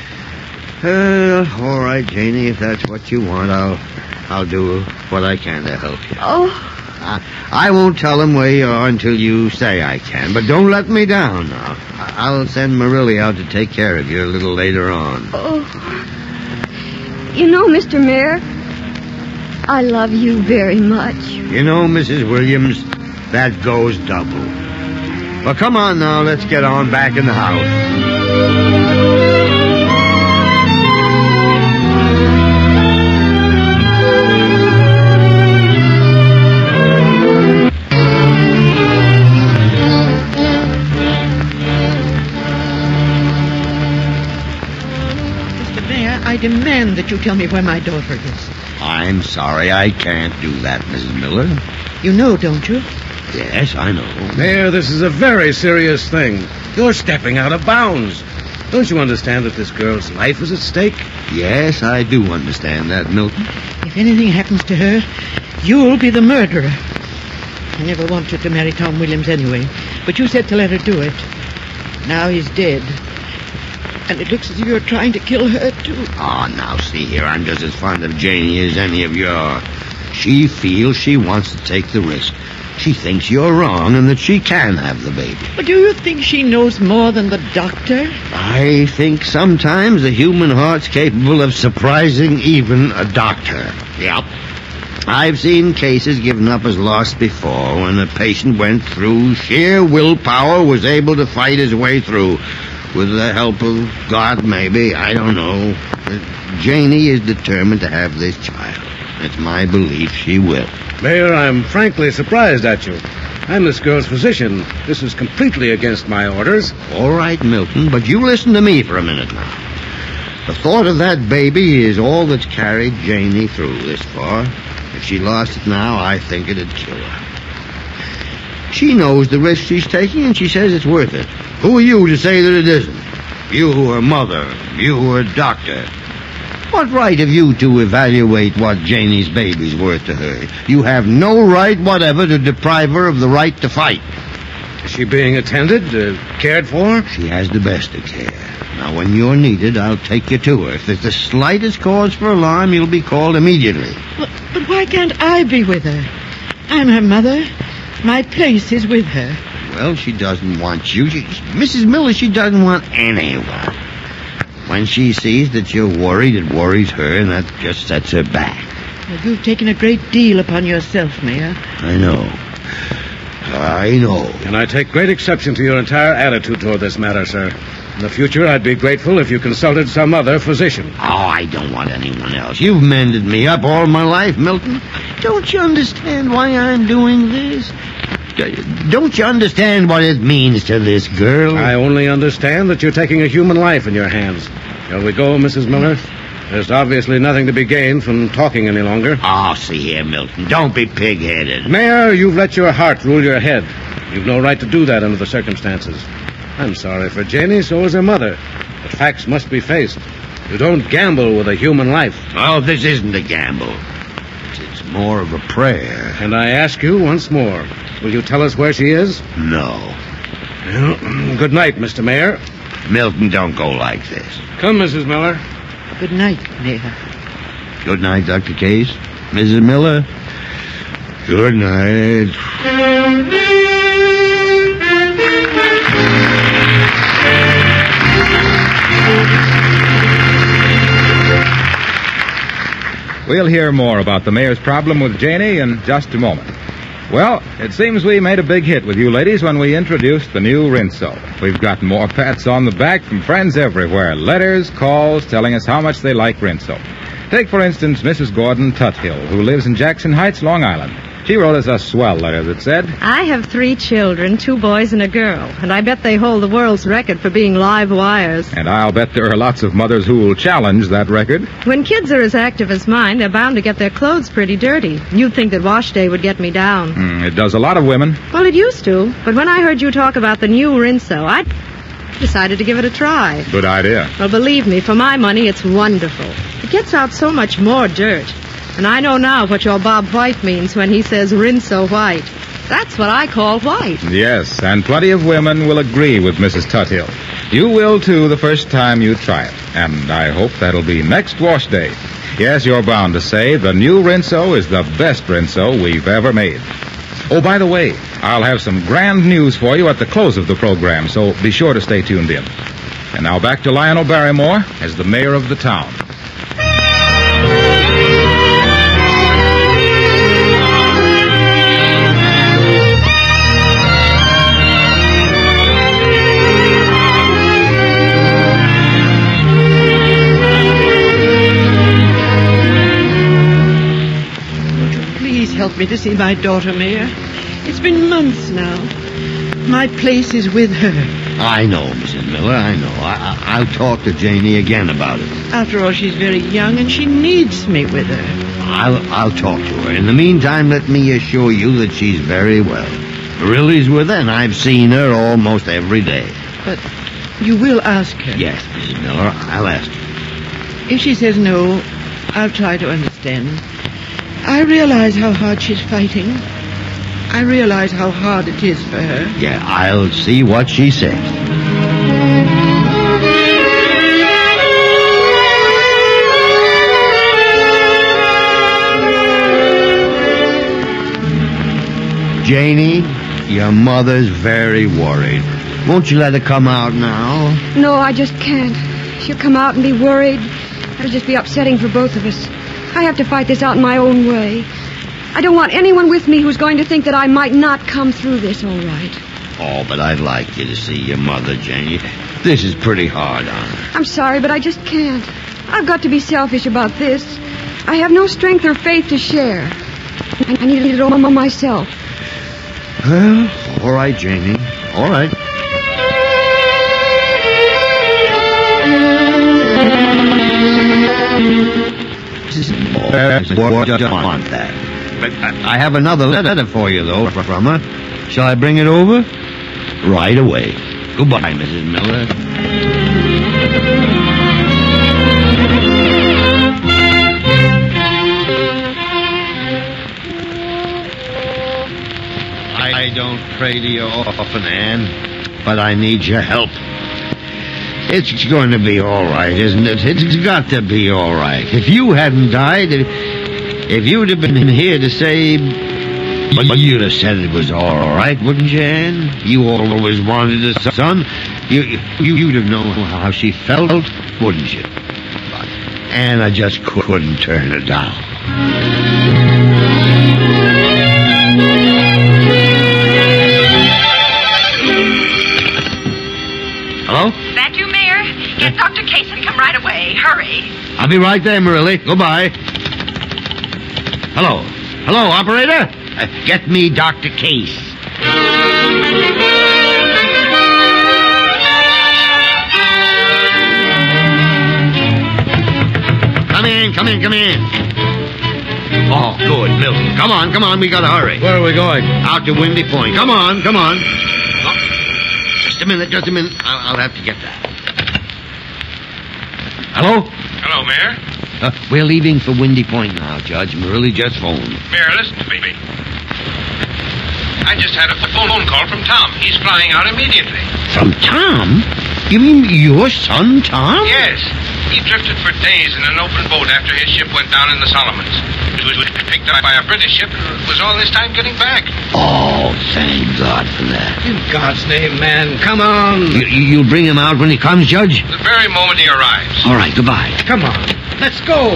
S14: All right, Janie, if that's what you want, I'll do what I can to help you.
S16: Oh.
S14: I won't tell them where you are until you say I can, but don't let me down now. I'll send Marilla out to take care of you a little later on.
S16: Oh. You know, Mr. Mayor, I love you very much.
S14: You know, Mrs. Williams, that goes double. Well, come on now, let's get on back in the house.
S17: I demand that you tell me where my daughter is.
S14: I'm sorry, I can't do that, Mrs. Miller.
S17: You know, don't you?
S14: Yes, I know.
S15: Mayor, this is a very serious thing. You're stepping out of bounds. Don't you understand that this girl's life is at stake?
S14: Yes, I do understand that, Milton.
S17: If anything happens to her, you'll be the murderer. I never wanted to marry Tom Williams anyway, but you said to let her do it. Now he's dead. And it looks as if you're trying to kill her, too.
S14: Oh, now, see here, I'm just as fond of Janie as any of you are. She feels she wants to take the risk. She thinks you're wrong and that she can have the baby.
S17: But do you think she knows more than the doctor?
S14: I think sometimes the human heart's capable of surprising even a doctor. Yep. I've seen cases given up as lost before when a patient went through sheer willpower, was able to fight his way through. With the help of God, maybe. I don't know. But Janie is determined to have this child. It's my belief she will.
S15: Mayor, I'm frankly surprised at you. I'm this girl's physician. This is completely against my orders.
S14: All right, Milton, but you listen to me for a minute now. The thought of that baby is all that's carried Janie through this far. If she lost it now, I think it'd kill her. She knows the risk she's taking, and she says it's worth it. Who are you to say that it isn't? You who are mother, you who are doctor. What right have you to evaluate what Janie's baby's worth to her? You have no right whatever to deprive her of the right to fight.
S15: Is she being attended, cared for?
S14: She has the best of care. Now, when you're needed, I'll take you to her. If there's the slightest cause for alarm, you'll be called immediately.
S17: But why can't I be with her? I'm her mother. My place is with her.
S14: Well, she doesn't want you. Mrs. Miller, she doesn't want anyone. When she sees that you're worried, it worries her, and that just sets her back.
S17: Well, you've taken a great deal upon yourself, Mayor.
S14: I know.
S15: And I take great exception to your entire attitude toward this matter, sir. In the future, I'd be grateful if you consulted some other physician.
S14: Oh, I don't want anyone else. You've mended me up all my life, Milton. Don't you understand why I'm doing this? Don't you understand what it means to this girl?
S15: I only understand that you're taking a human life in your hands. Shall we go, Mrs. Miller? There's obviously nothing to be gained from talking any longer.
S14: Oh, see here, Milton. Don't be pig-headed.
S15: Mayor, you've let your heart rule your head. You've no right to do that under the circumstances. I'm sorry for Janie, so is her mother. But facts must be faced. You don't gamble with a human life.
S14: Oh, this isn't a gamble. It's more of a prayer.
S15: And I ask you once more, will you tell us where she is?
S14: No.
S15: Well, good night, Mr. Mayor.
S14: Milton, don't go like this.
S15: Come, Mrs. Miller.
S17: Good night, Mayor.
S14: Good night, Dr. Case. Mrs. Miller. Good night.
S12: We'll hear more about the mayor's problem with Janie in just a moment. Well, it seems we made a big hit with you ladies when we introduced the new Rinso. We've gotten more pats on the back from friends everywhere. Letters, calls, telling us how much they like Rinso. Take, for instance, Mrs. Gordon Tuthill, who lives in Jackson Heights, Long Island. She wrote us a swell letter that said,
S18: I have 3 children, 2 boys and a girl, and I bet they hold the world's record for being live wires.
S12: And I'll bet there are lots of mothers who'll challenge that record.
S18: When kids are as active as mine, they're bound to get their clothes pretty dirty. You'd think that wash day would get me down.
S12: It does a lot of women.
S18: Well, it used to, but when I heard you talk about the new Rinso, I decided to give it a try.
S12: Good idea.
S18: Well, believe me, for my money, it's wonderful. It gets out so much more dirt. And I know now what your Bob White means when he says Rinso white. That's what I call white.
S12: Yes, and plenty of women will agree with Mrs. Tuthill. You will, too, the first time you try it. And I hope that'll be next wash day. Yes, you're bound to say the new Rinso is the best Rinso we've ever made. Oh, by the way, I'll have some grand news for you at the close of the program, so be sure to stay tuned in. And now back to Lionel Barrymore as the mayor of the town.
S17: Help me to see my daughter, Mayor. It's been months now. My place is with her.
S14: I know, Mrs. Miller, I know. I'll talk to Janie again about it.
S17: After all, she's very young, and she needs me with her.
S14: I'll talk to her. In the meantime, let me assure you that she's very well. Riley's with her, and I've seen her almost every day.
S17: But you will ask her?
S14: Yes, Mrs. Miller, I'll ask her.
S17: If she says no, I'll try to understand. I realize how hard she's fighting. I realize how hard it is for her.
S14: Yeah, I'll see what she says. Janie, your mother's very worried. Won't you let her come out now?
S16: No, I just can't. She'll come out and be worried. That'll just be upsetting for both of us. I have to fight this out in my own way. I don't want anyone with me who's going to think that I might not come through this all right.
S14: Oh, but I'd like you to see your mother, Janie. This is pretty hard on her.
S16: I'm sorry, but I just can't. I've got to be selfish about this. I have no strength or faith to share. I need it all myself.
S14: Well, all right, Janie. All right. just want that. But I have another letter for you, though, from her. Shall I bring it over? Right away. Goodbye, Mrs. Miller. I don't pray to you often, Anne, but I need your help. It's going to be all right, isn't it? It's got to be all right. If you hadn't died, if you'd have been here to say... But you'd have said it was all right, wouldn't you, Anne? You always wanted a son. You'd have known how she felt, wouldn't you? But Anne, I just couldn't turn her down. Hello?
S19: That you, Mayor? Get Dr. Case and come right away. Hurry.
S14: I'll be right there, Marilli. Goodbye. Hello? Hello, operator? Get me Dr. Case. Come in. Oh, good, Milton. Come on, we gotta hurry.
S11: Where are we going?
S14: Out to Windy Point. Come on. Oh, just a minute. I'll have to get that. Hello?
S20: Hello, Mayor.
S14: We're leaving for Windy Point now, Judge. Marilli just phoned.
S20: Mayor, listen to me. I just had a phone call from Tom. He's flying out immediately.
S14: From Tom? You mean your son, Tom?
S20: Yes. He drifted for days in an open boat after his ship went down in the Solomons. It was picked up by a British ship and was all this time getting back.
S14: Oh, thank God for that.
S15: In God's name, man, come on.
S14: You'll bring him out when he comes, Judge?
S20: The very moment he arrives.
S14: All right, goodbye.
S15: Come on, let's go.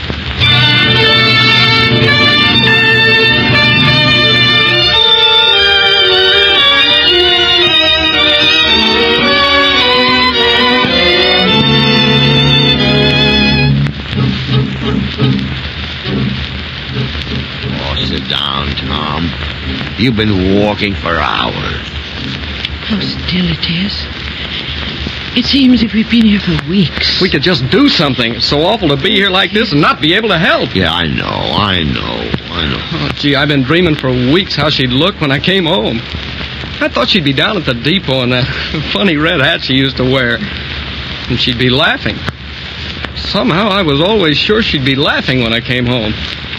S14: Sit down, Tom. You've been walking for hours.
S17: How still it is. It seems as if we've been here for weeks.
S11: We could just do something. It's so awful to be here like this and not be able to help.
S14: Yeah, I know.
S11: Oh, gee, I've been dreaming for weeks how she'd look when I came home. I thought she'd be down at the depot in that funny red hat she used to wear. And she'd be laughing. Somehow I was always sure she'd be laughing when I came home.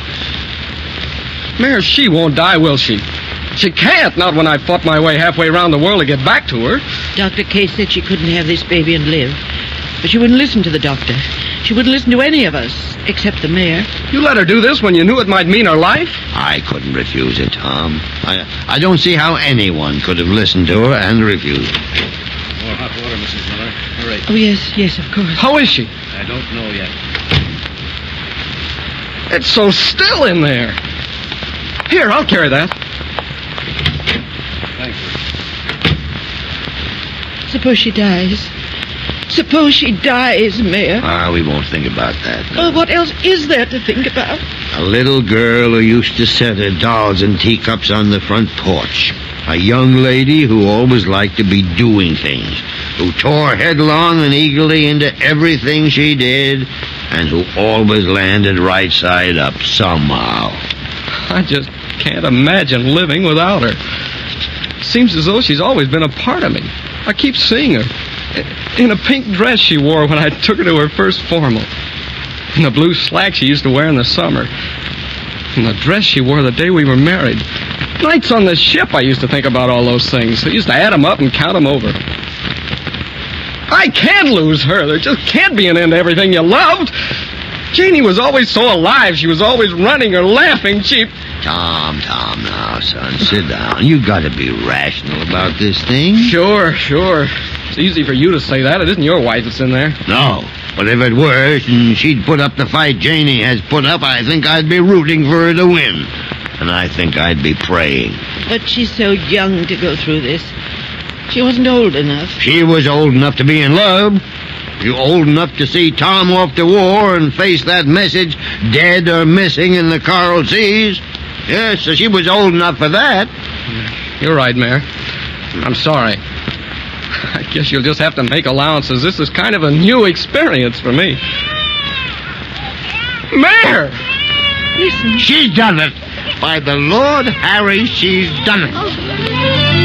S11: Mayor, she won't die, will she? She can't, not when I fought my way halfway around the world to get back to her.
S17: Dr. Case said she couldn't have this baby and live. But she wouldn't listen to the doctor. She wouldn't listen to any of us, except the mayor.
S11: You let her do this when you knew it might mean her life?
S14: I couldn't refuse it, Tom. I don't see how anyone could have listened to her and refused.
S15: More hot water, Mrs. Miller. Hurry.
S17: Oh, yes, of course.
S11: How is she?
S15: I don't know yet.
S11: It's so still in there. Here, I'll carry that.
S15: Thank you.
S17: Suppose she dies. Suppose she dies, Mayor.
S14: We won't think about that. No.
S17: Well, what else is there to think about?
S14: A little girl who used to set her dolls and teacups on the front porch. A young lady who always liked to be doing things. Who tore headlong and eagerly into everything she did. And who always landed right side up somehow.
S11: I just can't imagine living without her. Seems as though she's always been a part of me. I keep seeing her. In a pink dress she wore when I took her to her first formal. In the blue slacks she used to wear in the summer. In the dress she wore the day we were married. Nights on the ship I used to think about all those things. I used to add them up and count them over. I can't lose her. There just can't be an end to everything you loved. Janie was always so alive. She was always running or laughing.
S14: Tom, now, son, sit down. You got to be rational about this thing.
S11: Sure. It's easy for you to say that. It isn't your wife that's in there.
S14: No, but if it were, and she'd put up the fight Janie has put up, I think I'd be rooting for her to win. And I think I'd be praying.
S17: But she's so young to go through this. She wasn't old enough.
S14: She was old enough to be in love. You old enough to see Tom off to war and face that message, dead or missing in the Coral Seas? Yes, so she was old enough for that.
S11: You're right, Mayor. I'm sorry. I guess you'll just have to make allowances. This is kind of a new experience for me. Mayor!
S17: Listen.
S14: She's done it. By the Lord Harry, she's done it.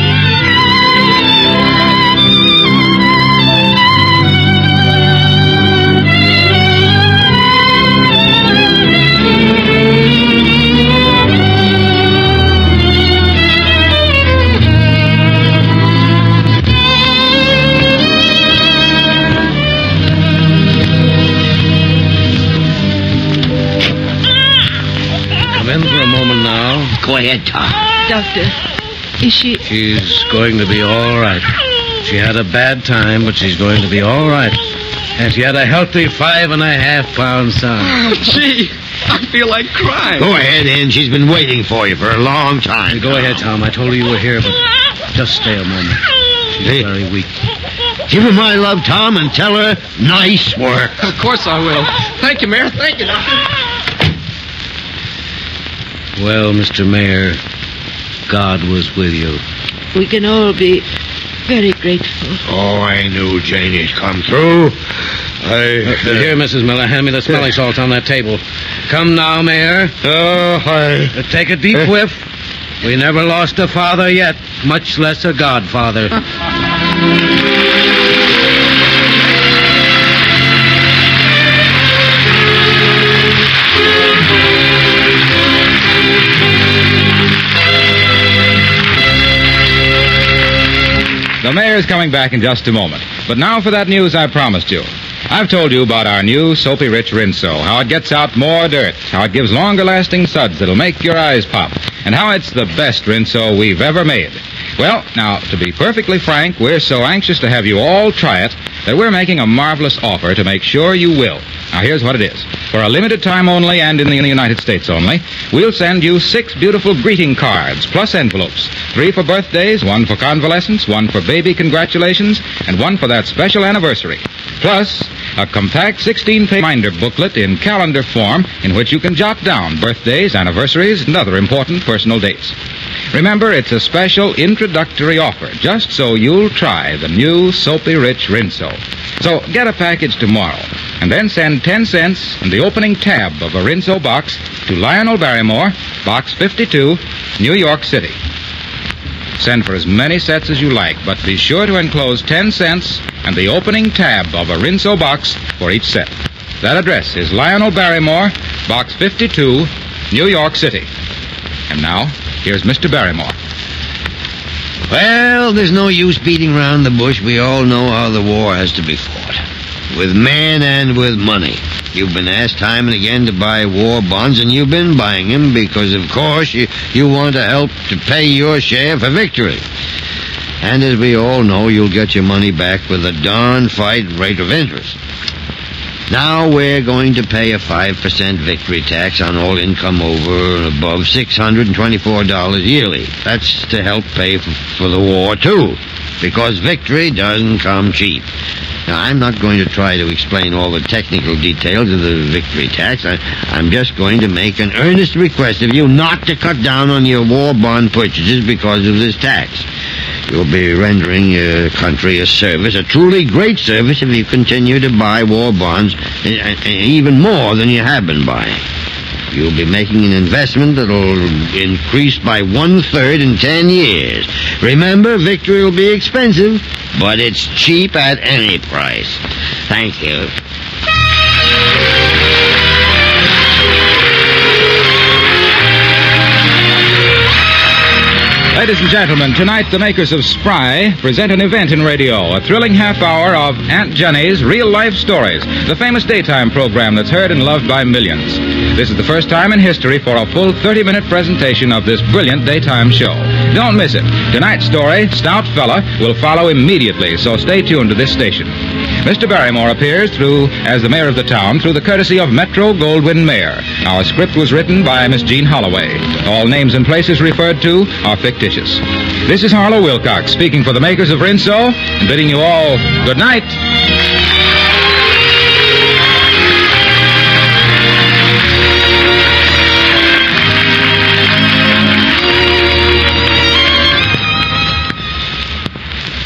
S14: Go ahead, Tom.
S17: Doctor, is she...
S15: She's going to be all right. She had a bad time, but she's going to be all right. And she had a healthy 5.5-pound son.
S9: Oh, gee, I feel like crying.
S14: Go ahead, Ann. She's been waiting for you for a long time.
S15: Go ahead, Tom. I told her you were here, but just stay a moment. She's very weak.
S14: Give her my love, Tom, and tell her nice work.
S9: Of course I will. Thank you, Mayor. Thank you, Doctor.
S15: Well, Mr. Mayor, God was with you.
S17: We can all be very grateful.
S14: Oh, I knew Janie'd come through.
S15: Here, Mrs. Miller, hand me the smelling salts on that table. Come now, Mayor. Take a deep whiff. We never lost a father yet, much less a godfather.
S12: The mayor's coming back in just a moment. But now for that news I promised you. I've told you about our new Soapy Rich Rinso, how it gets out more dirt, how it gives longer-lasting suds that'll make your eyes pop, and how it's the best Rinso we've ever made. Well, now, to be perfectly frank, we're so anxious to have you all try it that we're making a marvelous offer to make sure you will. Now, here's what it is. For a limited time only and in the United States only, we'll send you 6 beautiful greeting cards, plus envelopes. 3 for birthdays, 1 for convalescence, 1 for baby congratulations, and 1 for that special anniversary. Plus, a compact 16-page reminder booklet in calendar form in which you can jot down birthdays, anniversaries, and other important personal dates. Remember, it's a special introductory offer, just so you'll try the new Soapy Rich Rinso. So get a package tomorrow, and then send 10 cents and the opening tab of a Rinso box to Lionel Barrymore, Box 52, New York City. Send for as many sets as you like, but be sure to enclose 10 cents and the opening tab of a Rinso box for each set. That address is Lionel Barrymore, Box 52, New York City. And now, here's Mr. Barrymore.
S14: Well, there's no use beating around the bush. We all know how the war has to be fought. With men and with money. You've been asked time and again to buy war bonds, and you've been buying them because, of course, you want to help to pay your share for victory. And as we all know, you'll get your money back with a darn fine rate of interest. Now we're going to pay a 5% victory tax on all income over and above $624 yearly. That's to help pay for the war, too, because victory doesn't come cheap. Now, I'm not going to try to explain all the technical details of the victory tax. I'm just going to make an earnest request of you not to cut down on your war bond purchases because of this tax. You'll be rendering your country a service, a truly great service, if you continue to buy war bonds, even more than you have been buying. You'll be making an investment that'll increase by 1/3 in 10 years. Remember, victory will be expensive, but it's cheap at any price. Thank you.
S12: Ladies and gentlemen, tonight the makers of Spry present an event in radio, a thrilling half hour of Aunt Jenny's Real-Life Stories, the famous daytime program that's heard and loved by millions. This is the first time in history for a full 30-minute presentation of this brilliant daytime show. Don't miss it. Tonight's story, Stout Fella, will follow immediately, so stay tuned to this station. Mr. Barrymore appears as the mayor of the town through the courtesy of Metro-Goldwyn-Mayer. Our script was written by Miss Jean Holloway. All names and places referred to are fictitious. This is Harlow Wilcox speaking for the makers of Rinso and bidding you all good night.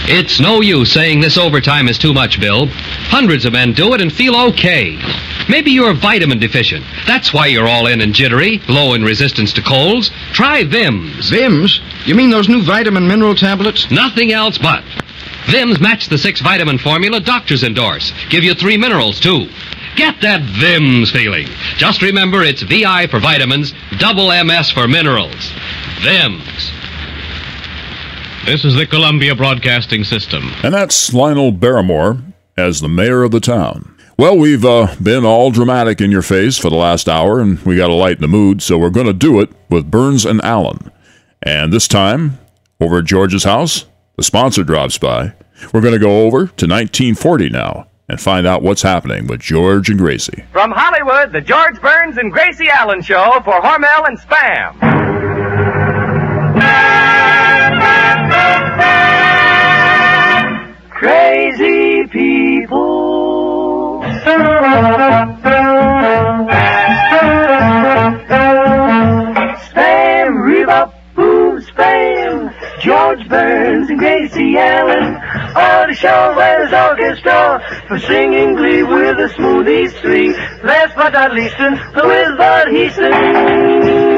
S11: It's no use saying this overtime is too much, Bill. Hundreds of men do it and feel okay. Maybe you're vitamin deficient. That's why you're all in and jittery, low in resistance to colds. Try Vims.
S21: Vims? You mean those new vitamin mineral tablets?
S11: Nothing else but. Vims match the 6-vitamin formula doctors endorse. Give you 3 minerals, too. Get that Vims feeling. Just remember it's VI for vitamins, double MS for minerals. Vims.
S22: This is the Columbia Broadcasting System.
S2: And that's Lionel Barrymore as the mayor of the town. Well, we've been all dramatic in your face for the last hour, and we got to lighten the mood, so we're going to do it with Burns and Allen. And this time, over at George's house, the sponsor drops by. We're going to go over to 1940 now and find out what's happening with George and Gracie.
S23: From Hollywood, the George Burns and Gracie Allen Show for Hormel and Spam. Crazy people. Spam, rhubarb, boom, spam. George Burns and Gracie Allen on the show where there's orchestra for singing glee with the smoothies 3. Last but not least, the Wiz Bud Heaston.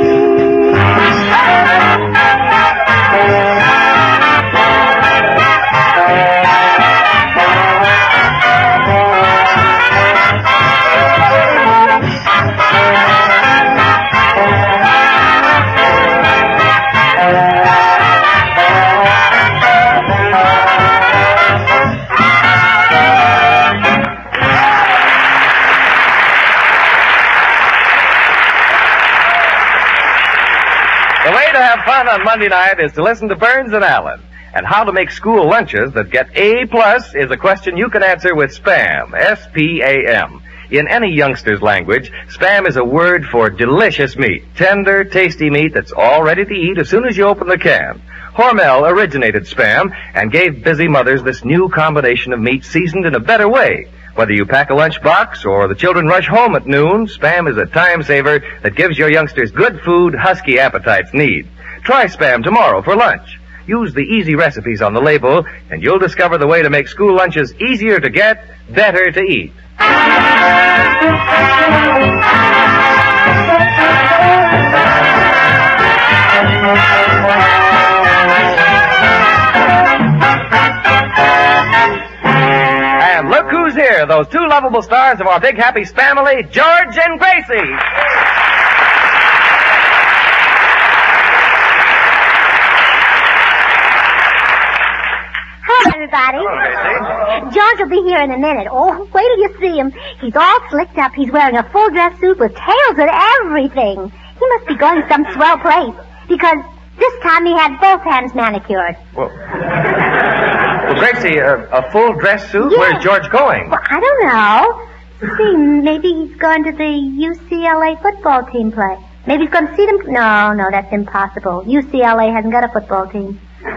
S23: Fun on Monday night is to listen to Burns and Allen. And how to make school lunches that get A+ is a question you can answer with Spam, S-P-A-M. In any youngster's language, Spam is a word for delicious meat, tender, tasty meat that's all ready to eat as soon as you open the can. Hormel originated Spam and gave busy mothers this new combination of meat seasoned in a better way. Whether you pack a lunchbox or the children rush home at noon, Spam is a time saver that gives your youngsters good food husky appetites need. Try Spam tomorrow for lunch. Use the easy recipes on the label, and you'll discover the way to make school lunches easier to get, better to eat. And look who's here, those two lovable stars of our big happy Spamily, George and Gracie.
S24: Everybody. George will be here in a minute. Oh, wait till you see him. He's all slicked up. He's wearing a full dress suit with tails and everything. He must be going to some swell place because this time he had both hands manicured.
S23: Well Gracie, a full dress suit?
S24: Yes.
S23: Where's George going?
S24: Well, I don't know. See, maybe he's going to the UCLA football team play. Maybe he's going to see them. No, that's impossible. UCLA hasn't got a football team.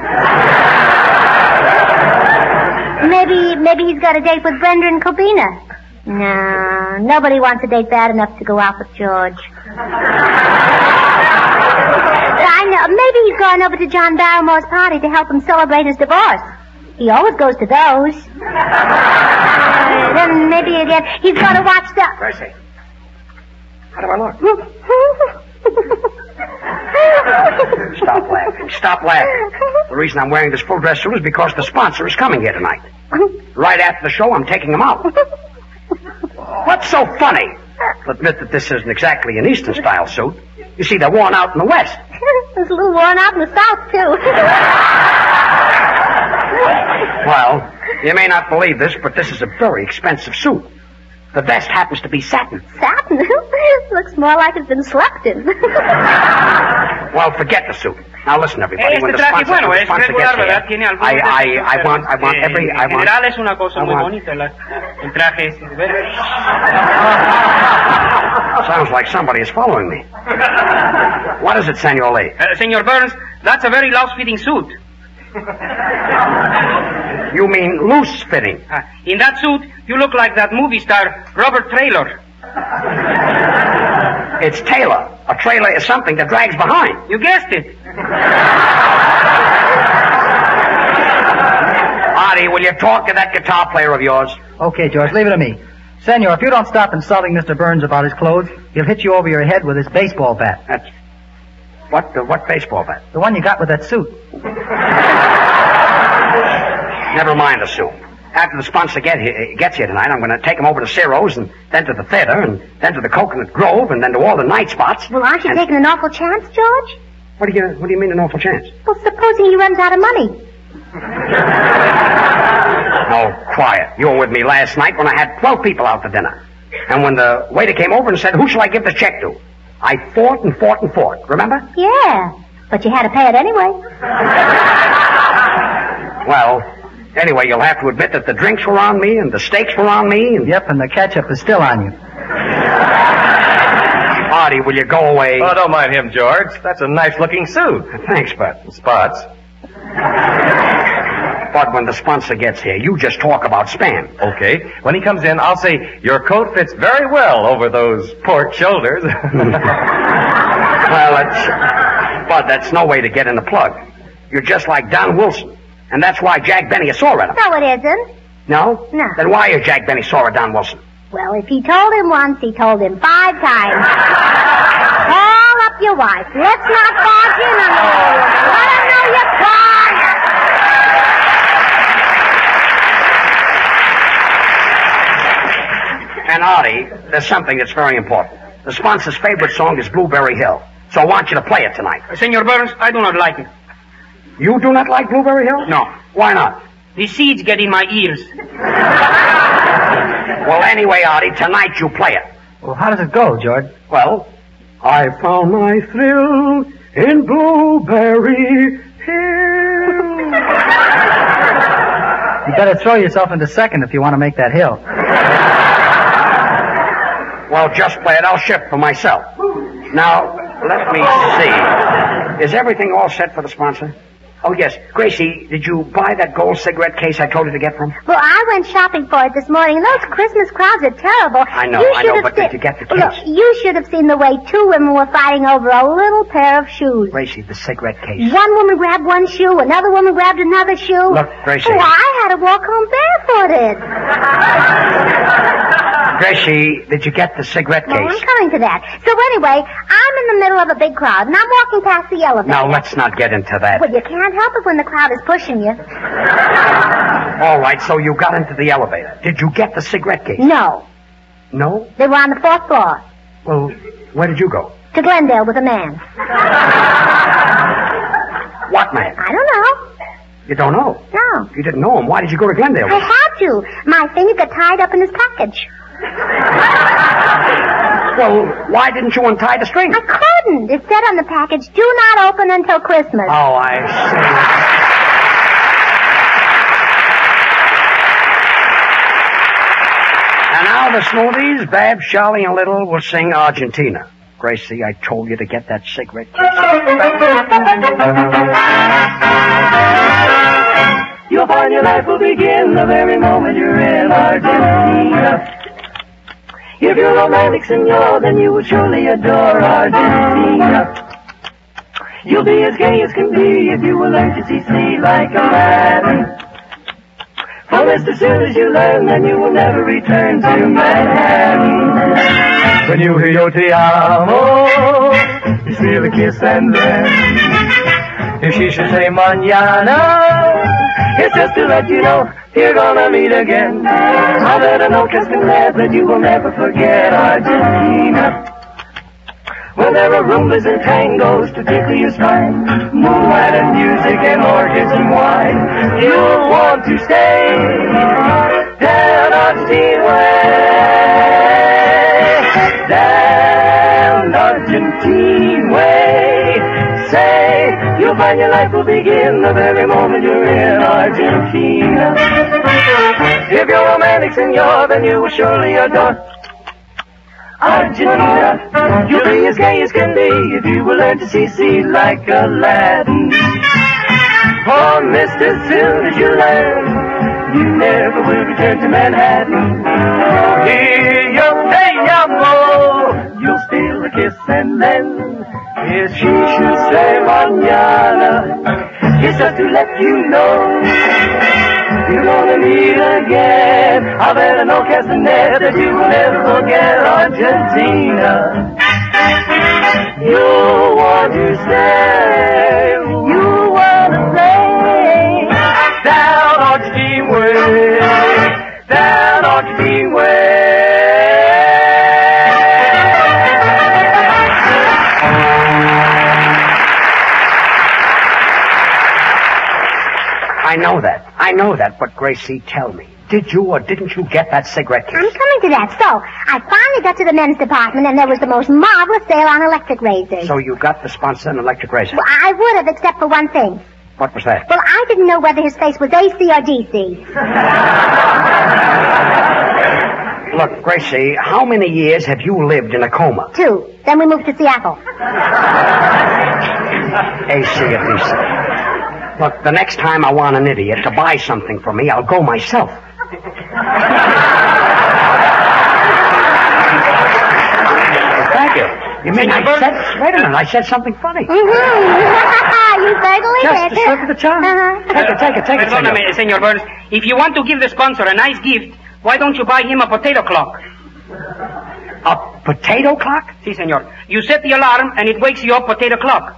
S24: Maybe he's got a date with Brenda and Cobina. No, nobody wants a date bad enough to go out with George. I know. Maybe he's gone over to John Barrymore's party to help him celebrate his divorce. He always goes to those. Then maybe again he's going to watch the...
S23: Gracie, how do I look?
S25: Stop laughing. Stop laughing. The reason I'm wearing this full dress suit is because the sponsor is coming here tonight. Right after the show, I'm taking him out. What's so funny? I'll admit that this isn't exactly an Eastern-style suit. You see, they're worn out in the West.
S24: It's a little worn out in the South, too.
S25: Well, you may not believe this, but this is a very expensive suit. The vest happens to be satin.
S24: Satin? Looks more like it's been slept in.
S25: Well, forget the suit. Now listen, everybody. When the sponsor gets here, I want every...
S9: general es una cosa muy bonita. El traje es...
S25: Sounds like somebody is following me. What is it, Senor Lee?
S9: Senor Burns, that's a very loose-fitting suit.
S25: You mean loose-fitting?
S9: In that suit, you look like that movie star, Robert Traylor.
S25: It's Taylor. A trailer is something that drags behind.
S9: You guessed it.
S25: Artie, will you talk to that guitar player of yours?
S3: Okay, George, leave it to me. Senor, if you don't stop insulting Mr. Burns about his clothes, he'll hit you over your head with his baseball bat.
S25: That's... What baseball bat?
S3: The one you got with that suit.
S25: Never mind the suit. After the sponsor gets here tonight, I'm going to take him over to Ciro's, and then to the theater, and then to the Coconut Grove, and then to all the night spots.
S24: Well, aren't you taking an awful chance, George?
S25: What do you mean an awful chance?
S24: Well, supposing he runs out of money.
S25: Oh, quiet. You were with me last night when I had 12 people out to dinner. And when the waiter came over and said, who shall I give the check to? I fought and fought and fought. Remember?
S24: Yeah, but you had to pay it anyway.
S25: Well, anyway, you'll have to admit that the drinks were on me and the steaks were on me. And...
S3: Yep, and the ketchup is still on you.
S25: Artie, will you go away?
S23: Oh, don't mind him, George. That's a nice-looking suit.
S25: Thanks, Bud.
S23: Spots.
S25: Bud, when the sponsor gets here, you just talk about Spam.
S23: Okay. When he comes in, I'll say, your coat fits very well over those port shoulders.
S25: Well, Bud, that's no way to get in the plug. You're just like Don Wilson. And that's why Jack Benny saw at him.
S24: No, it isn't.
S25: No?
S24: No.
S25: Then why is Jack Benny sore at Don Wilson?
S24: Well, if he told him once, he told him 5 times. Call up your wife. Let's not barge in on her. Let her know you're tired.
S25: And Artie, there's something that's very important. The sponsor's favorite song is Blueberry Hill. So I want you to play it tonight.
S9: Senor Burns, I do not like it.
S25: You do not like Blueberry Hill?
S9: No.
S25: Why not?
S9: The seeds get in my ears.
S25: Well, anyway, Artie, tonight you play it.
S3: Well, how does it go, George?
S25: Well, I found my thrill in Blueberry Hill.
S3: You better throw yourself into second if you want to make that hill.
S25: Well, just play it. I'll shift for myself. Now, let me see. Is everything all set for the sponsor? Oh, yes. Gracie, did you buy that gold cigarette case I told you to get from?
S24: Well, I went shopping for it this morning, and those Christmas crowds are terrible.
S25: I know, but did you get the case?
S24: Look, you should have seen the way 2 women were fighting over a little pair of shoes.
S25: Gracie, the cigarette case.
S24: One woman grabbed one shoe, another woman grabbed another shoe.
S25: Look, Gracie.
S24: Oh, I had to walk home barefooted.
S25: Gracie, did you get the cigarette case?
S24: No, I'm coming to that. So anyway, I'm in the middle of a big crowd, and I'm walking past the elevator.
S25: Now, let's not get into that.
S24: Well, you can't help it when the crowd is pushing you.
S25: All right, so you got into the elevator. Did you get the cigarette case?
S24: No.
S25: No?
S24: They were on the 4th floor.
S25: Well, where did you go?
S24: To Glendale with a man.
S25: What man?
S24: I don't know.
S25: You don't know?
S24: No.
S25: You didn't know him. Why did you go to Glendale?
S24: I had to. My finger got tied up in his package.
S25: Well, why didn't you untie the string?
S24: I couldn't. It said on the package, do not open until Christmas.
S25: Oh, I see. And now the Smoothies, Babs, Charlie, and Little will sing Argentina. Gracie, I told you to get that cigarette case.
S4: You'll find your life will begin the very moment you're in Argentina. If you're romantic, senor, then you will surely adore Argentina. You'll be as gay as can be if you will learn to see like Aladdin. For this, as soon as you learn, then you will never return to Manhattan. When you hear your te amo, you feel a kiss and then, if she should say mañana, it's just to let you know you're gonna meet again. I better know, just glad that you will never forget Argentina. Where there are rumbas and tangos to tickle your spine, moonlight and music and orchids and wine. You'll want to stay down Argentine way, down Argentine way. Say, you'll find your life will begin the very moment you're in Argentina. If you're romantic, senor, then you will surely adore Argentina. You'll be as gay as can be if you will learn to see like Aladdin. Oh, mister, as soon as you learn, you never will return to Manhattan. Here you te amo, you'll steal a kiss and then, if she should say mañana, it's just to let you know you're gonna meet again. I better know, Castanet, that you will never forget Argentina. You want to stay, you want to play. Down Argentine way, down Argentine way.
S25: I know that, but Gracie, tell me, did you or didn't you get that cigarette case?
S24: I'm coming to that. So, I finally got to the men's department, and there was the most marvelous sale on electric razors.
S25: So you got to sponsor an electric razor?
S24: Well, I would have, except for one thing.
S25: What was that?
S24: Well, I didn't know whether his face was AC or DC.
S25: Look, Gracie, how many years have you lived in a coma?
S24: 2. Then we moved to Seattle.
S25: AC or DC? Look, the next time I want an idiot to buy something for me, I'll go myself. Thank you. You mean wait a minute, I said something funny.
S24: Mm-hmm. You certainly
S25: Just
S24: did.
S25: a slip of the tongue. Take it,
S9: Perdóname, Senor Burns. If you want to give the sponsor a nice gift, why don't you buy him a potato clock?
S25: A potato clock?
S9: Si, senor. You set the alarm and it wakes you up potato clock.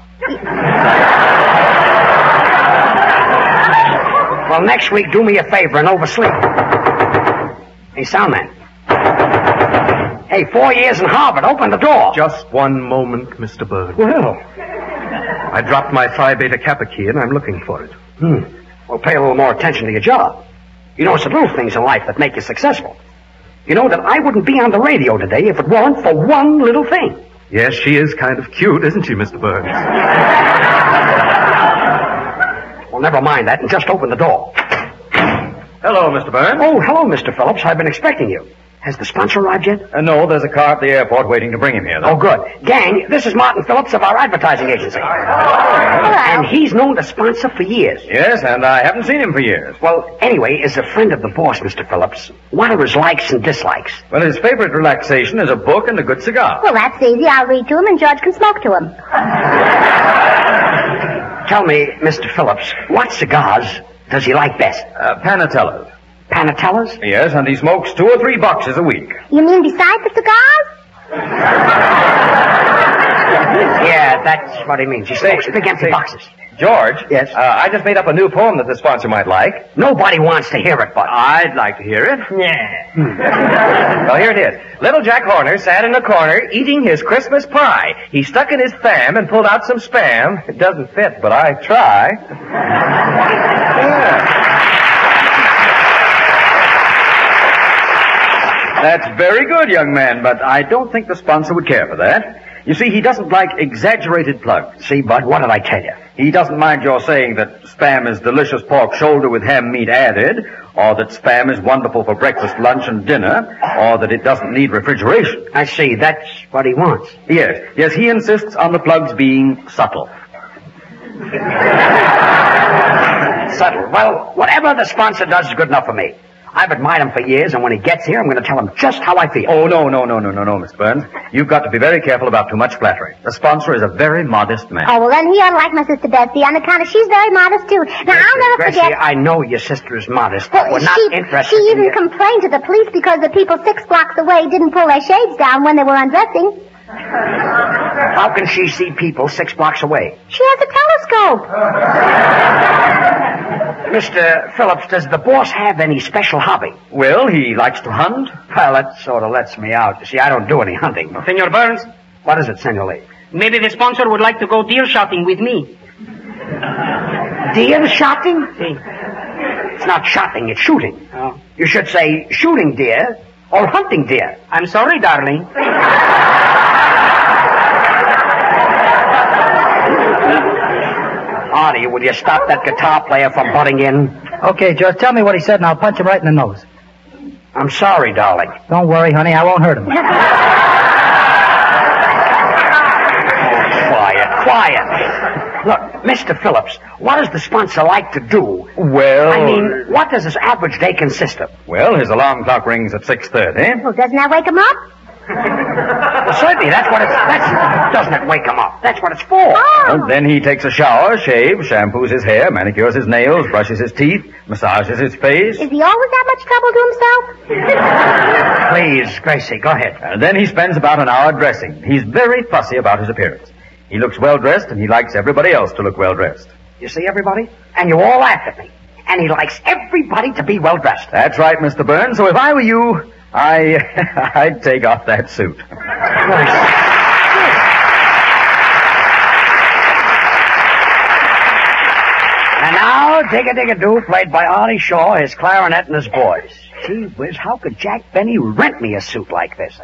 S25: Well, next week, do me a favor and oversleep. Hey, soundman. Hey, 4 years in Harvard. Open the door.
S1: Just one moment, Mr. Burns.
S25: Well.
S1: I dropped my Phi Beta Kappa key and I'm looking for it.
S25: Well, pay a little more attention to your job. You know, it's the little things in life that make you successful. You know that I wouldn't be on the radio today if it weren't for one little thing.
S1: Yes, she is kind of cute, isn't she, Mr. Burns?
S25: Well, never mind that and just open the door.
S1: Hello, Mr. Burns.
S25: Oh, hello, Mr. Phillips. I've been expecting you. Has the sponsor arrived yet?
S1: No, there's a car at the airport waiting to bring him here, though.
S25: Oh, good. Gang, this is Martin Phillips of our advertising agency. And he's known the sponsor for years.
S1: Yes, and I haven't seen him for years.
S25: Well, anyway, as a friend of the boss, Mr. Phillips, what are his likes and dislikes?
S1: Well, his favorite relaxation is a book and a good cigar.
S24: Well, that's easy. I'll read to him, and George can smoke to him.
S25: Tell me, Mr. Phillips, what cigars does he like best?
S1: Panatellas.
S25: Panatellas?
S1: Yes, and he smokes 2 or 3 boxes a week.
S24: You mean besides the cigars?
S25: Yeah, that's what he means. He smokes big empty boxes.
S1: George?
S25: Yes?
S1: I just made up a new poem that the sponsor might like.
S25: Nobody wants to hear it, but...
S1: I'd like to hear it.
S25: Yeah.
S1: Well, here it is. Little Jack Horner sat in a corner eating his Christmas pie. He stuck in his thumb and pulled out some Spam. It doesn't fit, but I try. Yeah. That's very good, young man, but I don't think the sponsor would care for that. You see, he doesn't like exaggerated plugs.
S25: See, Bud, what did I tell you?
S1: He doesn't mind your saying that Spam is delicious pork shoulder with ham meat added, or that Spam is wonderful for breakfast, lunch, and dinner, or that it doesn't need refrigeration.
S25: I see. That's what he wants.
S1: Yes, he insists on the plugs being subtle.
S25: Subtle. Well, whatever the sponsor does is good enough for me. I've admired him for years, and when he gets here, I'm going to tell him just how I feel.
S1: Oh, no, Mr. Burns. You've got to be very careful about too much flattery. The sponsor is a very modest man.
S24: Oh, well, then he ought to like my sister Betsy on account of she's very modest, too. Now, I'll never
S25: Gracie,
S24: forget...
S25: I know your sister is modest, but we're not interested
S24: She
S25: in
S24: even complained to the police because the people 6 blocks away didn't pull their shades down when they were undressing.
S25: How can she see people 6 blocks away?
S24: She has a telescope.
S25: Mr. Phillips, does the boss have any special hobby?
S1: Well, he likes to hunt.
S25: Well, that sort of lets me out. You see, I don't do any hunting.
S9: Senor Burns?
S25: What is it, Senor Lee?
S9: Maybe the sponsor would like to go deer shooting with me.
S25: Deer shooting?
S9: Si.
S25: It's not shooting, it's shooting. Oh. You should say shooting deer or hunting deer.
S9: I'm sorry, darling.
S25: Artie, will you stop that guitar player from butting in?
S3: Okay, George, tell me what he said and I'll punch him right in the nose.
S25: I'm sorry, darling.
S3: Don't worry, honey, I won't hurt him.
S25: Quiet. Look, Mr. Phillips, what does the sponsor like to do?
S1: Well...
S25: I mean, what does his average day consist of?
S1: Well, his alarm clock rings at 6:30.
S24: Well, doesn't that wake him up?
S25: Well, certainly, doesn't it wake him up? That's what it's for.
S1: And then he takes a shower, shaves, shampoos his hair, manicures his nails, brushes his teeth, massages his face.
S24: Is he always that much trouble to himself?
S25: Please, Gracie, go ahead.
S1: And then he spends about an hour dressing. He's very fussy about his appearance. He looks well-dressed, and he likes everybody else to look well-dressed.
S25: You see, everybody? And you all laugh at me. And he likes everybody to be well-dressed.
S1: That's right, Mr. Burns. So if I were you, I'd take off that suit.
S25: And now, Dig-a-Dig-a-Doo, played by Artie Shaw, his clarinet and his boys. Gee whiz, how could Jack Benny rent me a suit like this?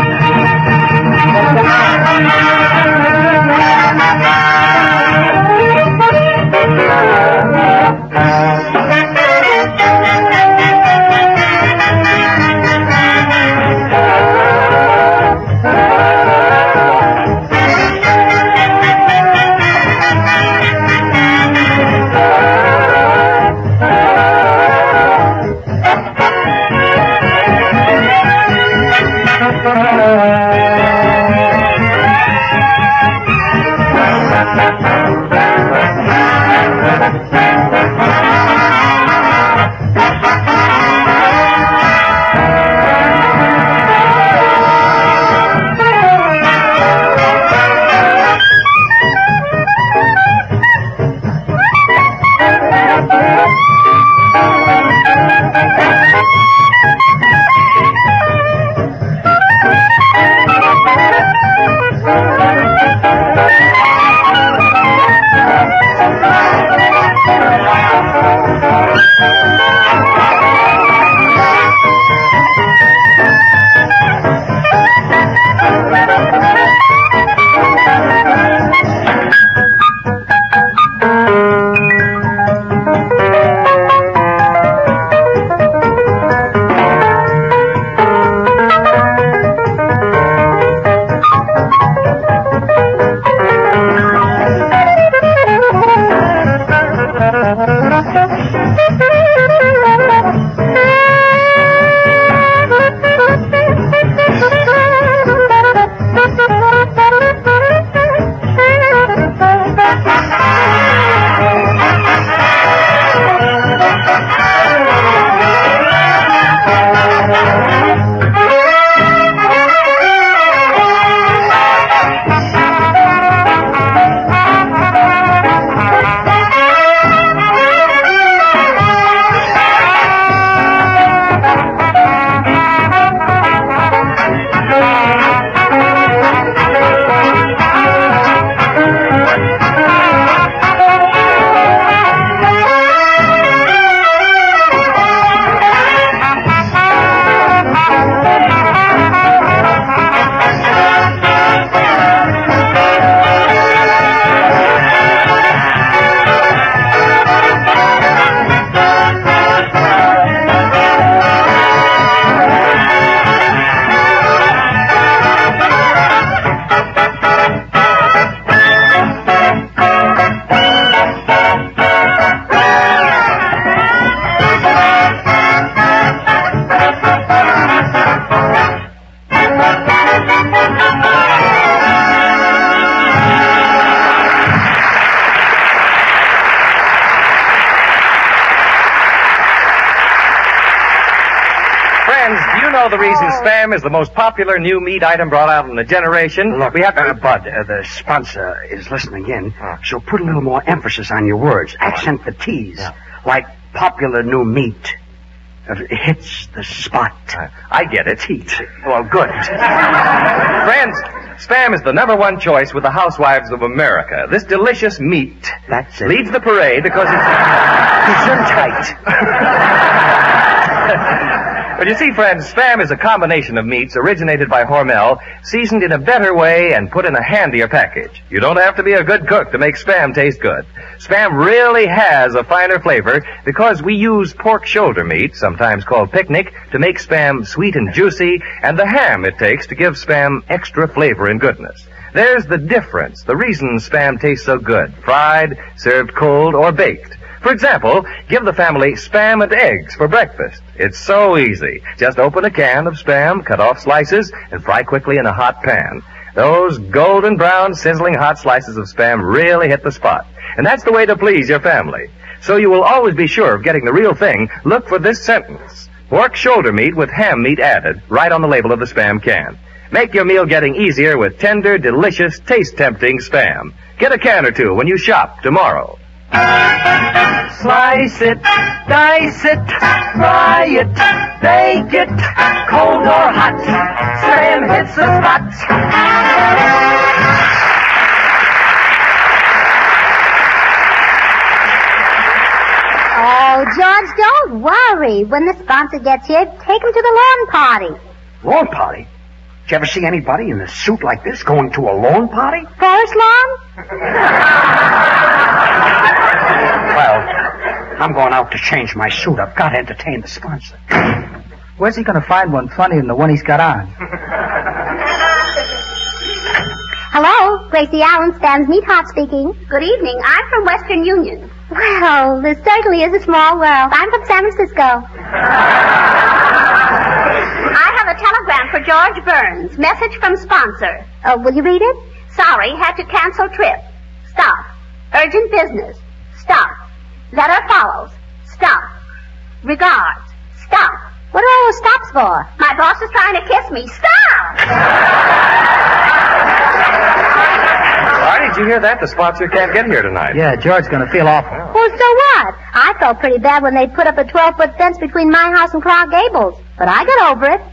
S23: The reason Spam is the most popular new meat item brought out in the generation.
S25: Look, we have to... Bud, the sponsor is listening in, so put a little more emphasis on your words. Accent the T's. Like popular new meat. Hits the spot.
S23: I get it.
S25: Heat. Well, good.
S23: Friends, Spam is the #1 choice with the housewives of America. This delicious meat leads the parade because it's... Gesundheit. But you see, friends, Spam is a combination of meats originated by Hormel, seasoned in a better way and put in a handier package. You don't have to be a good cook to make Spam taste good. Spam really has a finer flavor because we use pork shoulder meat, sometimes called picnic, to make Spam sweet and juicy, and the ham it takes to give Spam extra flavor and goodness. There's the difference, the reason Spam tastes so good, fried, served cold, or baked. For example, give the family Spam and eggs for breakfast. It's so easy. Just open a can of Spam, cut off slices, and fry quickly in a hot pan. Those golden brown, sizzling hot slices of Spam really hit the spot. And that's the way to please your family. So you will always be sure of getting the real thing. Look for this sentence: pork shoulder meat with ham meat added, right on the label of the Spam can. Make your meal getting easier with tender, delicious, taste-tempting Spam. Get a can or two when you shop tomorrow.
S4: Slice it, dice it, fry it, bake it, cold or hot, Spam hits the spot.
S24: Oh, George, don't worry. When the sponsor gets here, take him to the lawn party.
S25: Lawn party? Did you ever see anybody in a suit like this going to a lawn party?
S24: Forest lawn?
S25: Well, I'm going out to change my suit. I've got to entertain the sponsor.
S3: Where's he going to find one funnier than the one he's got on?
S24: Hello, Gracie Allen, Stan's Meat Hot speaking. Good evening. I'm from Western Union. Well, this certainly is a small world. I'm from San Francisco. I have a telegram for George Burns. Message from sponsor. Will you read it? Sorry, had to cancel trip. Stop. Urgent business. Stop. Letter follows. Stop. Regards. Stop. What are all those stops for? My boss is trying to kiss me. Stop!
S23: Why did you hear that? The sponsor can't get here tonight.
S3: Yeah, George's going to feel awful.
S24: Well, so what? I felt pretty bad when they put up a 12-foot fence between my house and Clark Gable's. But I got over it.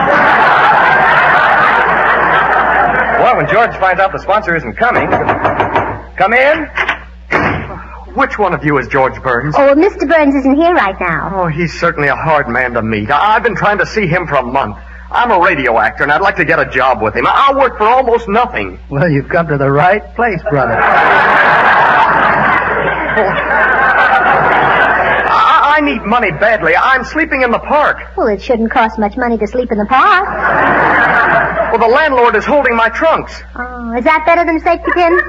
S23: Well, when George finds out the sponsor isn't coming... Come in.
S5: Which one of you is George Burns?
S24: Oh, well, Mr. Burns isn't here right now.
S5: Oh, he's certainly a hard man to meet. I've been trying to see him for a month. I'm a radio actor, and I'd like to get a job with him. I'll work for almost nothing.
S3: Well, you've come to the right place, brother.
S5: I need money badly. I'm sleeping in the park.
S24: Well, it shouldn't cost much money to sleep in the park.
S5: Well, the landlord is holding my trunks.
S24: Oh, is that better than safety pin?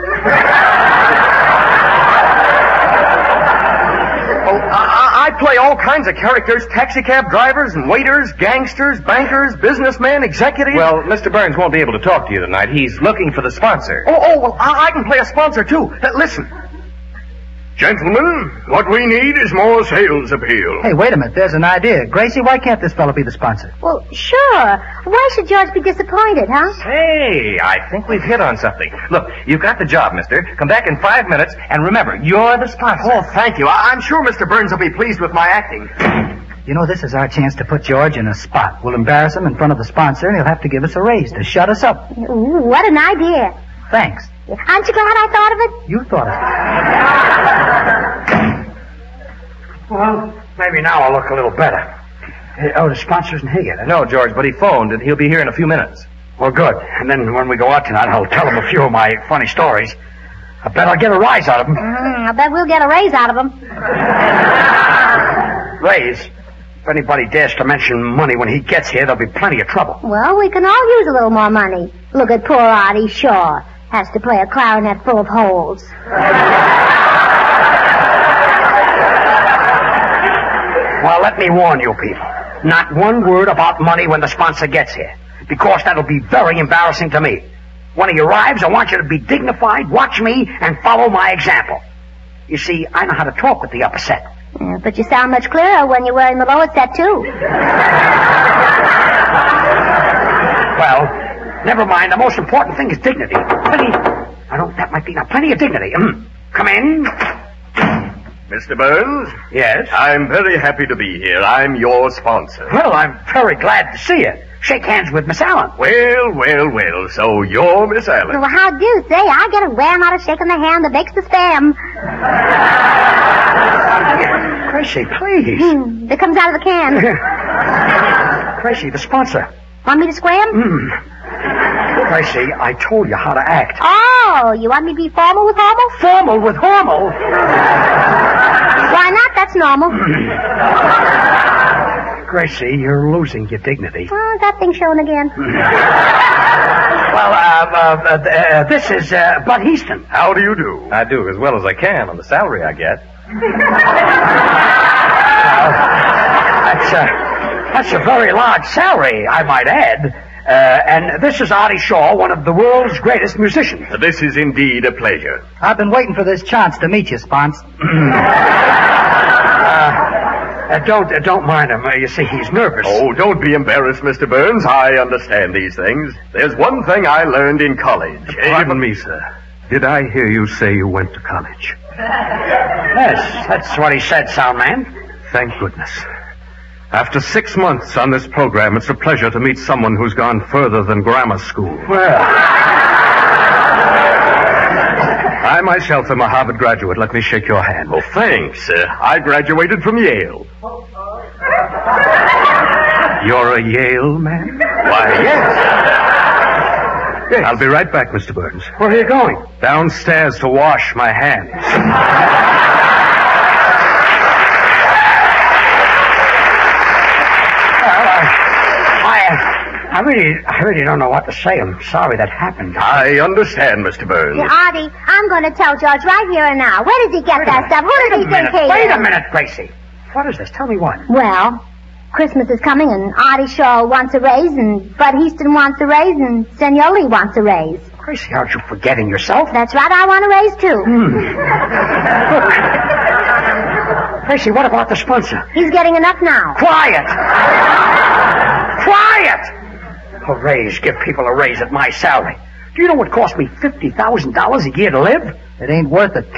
S5: I play all kinds of characters: taxicab drivers and waiters, gangsters, bankers, businessmen, executives.
S23: Well, Mr. Burns won't be able to talk to you tonight. He's looking for the sponsor.
S5: Well, I can play a sponsor, too. Listen.
S7: Gentlemen, what we need is more sales appeal.
S3: Hey, wait a minute. There's an idea. Gracie, why can't this fellow be the sponsor?
S24: Well, sure. Why should George be disappointed, huh?
S23: Hey, I think we've hit on something. Look, you've got the job, mister. Come back in 5 minutes, and remember, you're the sponsor.
S5: Oh, thank you. I'm sure Mr. Burns will be pleased with my acting.
S3: You know, this is our chance to put George in a spot. We'll embarrass him in front of the sponsor, and he'll have to give us a raise to shut us up.
S24: Ooh, what an idea.
S3: Thanks.
S24: Aren't you glad I thought of it?
S3: You thought of it.
S25: Well, maybe now I'll look a little better. The sponsor isn't here yet.
S23: No, George, but he phoned, and he'll be here in a few minutes.
S25: Well, good. And then when we go out tonight, I'll tell him a few of my funny stories. I bet I'll get a rise out of him.
S24: I bet we'll get a raise out of him.
S25: Raise? If anybody dares to mention money when he gets here, there'll be plenty of trouble.
S24: Well, we can all use a little more money. Look at poor Artie Shaw. Has to play a clarinet full of holes.
S25: Well, let me warn you people. Not one word about money when the sponsor gets here. Because that'll be very embarrassing to me. When he arrives, I want you to be dignified, watch me, and follow my example. You see, I know how to talk with the upper set.
S24: Yeah, but you sound much clearer when you're wearing the lower set, too.
S25: Well, never mind. The most important thing is dignity. Plenty of dignity. Come in.
S7: Mr. Burns?
S25: Yes?
S7: I'm very happy to be here. I'm your sponsor.
S25: Well, I'm very glad to see you. Shake hands with Miss Allen.
S7: Well. So you're Miss Allen.
S24: Well, how do you say? I get a wham out of shaking the hand that makes the Spam.
S25: Gracie, please.
S24: That comes out of the can.
S25: Gracie, the sponsor.
S24: Want me to scram?
S25: Gracie, I told you how to act.
S24: Oh, you want me to be formal with Hormel?
S25: Formal with Hormel?
S24: Why not? That's normal.
S25: Gracie, you're losing your dignity.
S24: Oh, that thing's showing again.
S25: Well, this is Bud Heaston.
S7: How do you do?
S23: I do as well as I can on the salary I get.
S25: That's a very large salary, I might add. And this is Artie Shaw, one of the world's greatest musicians.
S7: This is indeed a pleasure.
S3: I've been waiting for this chance to meet you, Spons.
S25: Don't mind him. You see, he's nervous.
S7: Oh, don't be embarrassed, Mr. Burns. I understand these things. There's one thing I learned in college.
S6: Pardon me, sir. Did I hear you say you went to college?
S25: Yes, that's what he said, Soundman.
S6: Thank goodness. After 6 months on this program, it's a pleasure to meet someone who's gone further than grammar school.
S25: Well,
S6: I myself am a Harvard graduate. Let me shake your hand.
S7: Oh, thanks. I graduated from Yale.
S6: You're a Yale man?
S7: Why, yes.
S6: I'll be right back, Mr. Burns.
S25: Where are you going?
S6: Downstairs to wash my hands.
S25: I really don't know what to say. I'm sorry that happened.
S7: I understand, Mr. Burns.
S24: Yeah, Artie, I'm going to tell George right here and now. Where does he get that stuff? Who does he think he is?
S25: Wait a minute, Gracie. What is this? Tell me what.
S24: Well, Christmas is coming, and Artie Shaw wants a raise, and Bud Easton wants a raise, and Senor Lee wants a raise.
S25: Gracie, aren't you forgetting yourself?
S24: That's right, I want a raise, too.
S25: Look. Gracie, what about the sponsor?
S24: He's getting enough now.
S25: Quiet! Quiet! A raise. Give people a raise at my salary. Do you know what cost me $50,000 a year to live?
S3: It ain't worth it.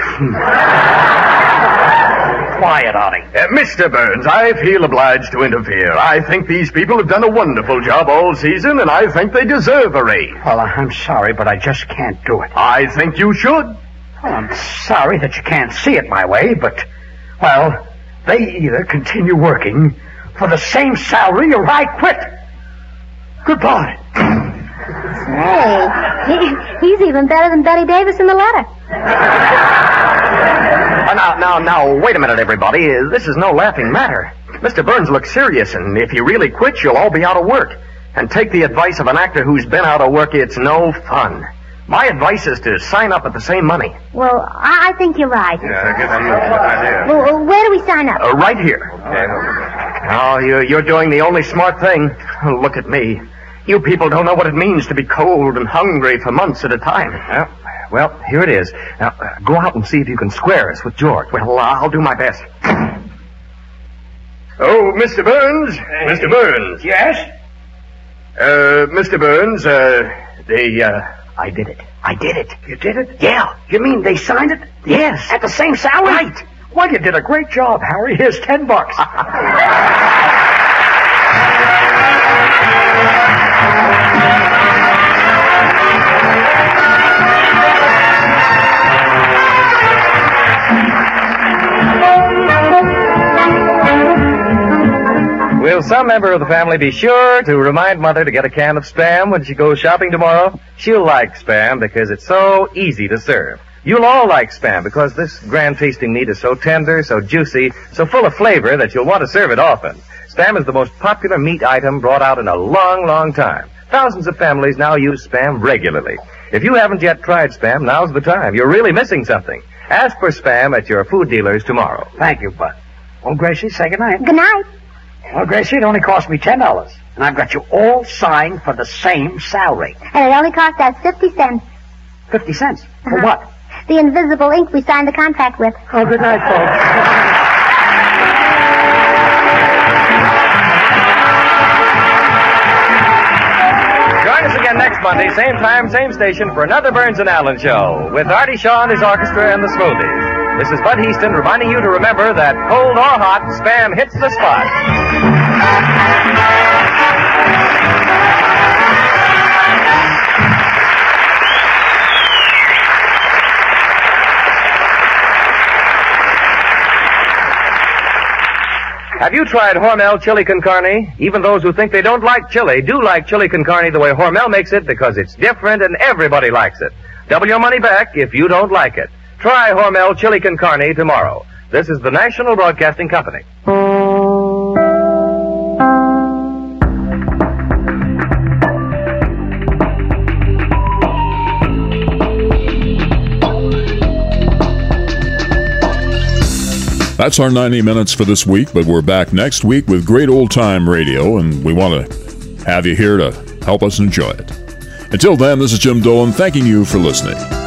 S25: Quiet, Artie.
S7: Mr. Burns, I feel obliged to interfere. I think these people have done a wonderful job all season, and I think they deserve a raise.
S25: Well, I'm sorry, but I just can't do it.
S7: I think you should.
S25: Well, I'm sorry that you can't see it my way, but, well, they either continue working for the same salary or I quit. Goodbye.
S24: Hey, he's even better than Betty Davis in the letter.
S5: Now, wait a minute, everybody. This is no laughing matter. Mr. Burns looks serious, and if he really quits, you'll all be out of work. And take the advice of an actor who's been out of work, it's no fun. My advice is to sign up at the same money.
S24: Well, I think you're right.
S7: Yeah, I guess that's a good idea.
S24: Well, where do we sign up?
S5: Right here. Oh, you're doing the only smart thing. Look at me. You people don't know what it means to be cold and hungry for months at a time.
S1: Well, here it is. Now, go out and see if you can square us with George.
S5: Well, I'll do my best.
S7: Oh, Mr. Burns? Mr. Burns?
S25: Yes?
S7: Mr. Burns,
S25: I did it. I did it. You did it? Yeah. You mean they signed it? Yes. At the same salary? Right. Well, you did a great job, Harry. Here's $10.
S23: Will some member of the family be sure to remind Mother to get a can of Spam when she goes shopping tomorrow? She'll like Spam because it's so easy to serve. You'll all like Spam because this grand-tasting meat is so tender, so juicy, so full of flavor that you'll want to serve it often. Spam is the most popular meat item brought out in a long, long time. Thousands of families now use Spam regularly. If you haven't yet tried Spam, now's the time. You're really missing something. Ask for Spam at your food dealers tomorrow.
S25: Thank you, Bud. Well, Gracie, say goodnight.
S24: Good night.
S25: Well, Gracie, it only cost me $10. And I've got you all signed for the same salary.
S24: And it only cost us 50 cents.
S25: 50 cents? For what?
S24: The invisible ink we signed the contract with.
S25: Oh, good night, folks.
S23: Join us again next Monday, same time, same station, for another Burns and Allen show with Artie Shaw and his orchestra and the Smoothies. This is Bud Easton reminding you to remember that cold or hot, Spam hits the spot. Have you tried Hormel chili con carne? Even those who think they don't like chili do like chili con carne the way Hormel makes it because it's different and everybody likes it. Double your money back if you don't like it. Try Hormel chili con carne tomorrow. This is the National Broadcasting Company.
S2: That's our 90 minutes for this week, but we're back next week with great old-time radio, and we want to have you here to help us enjoy it. Until then, this is Jim Dolan thanking you for listening.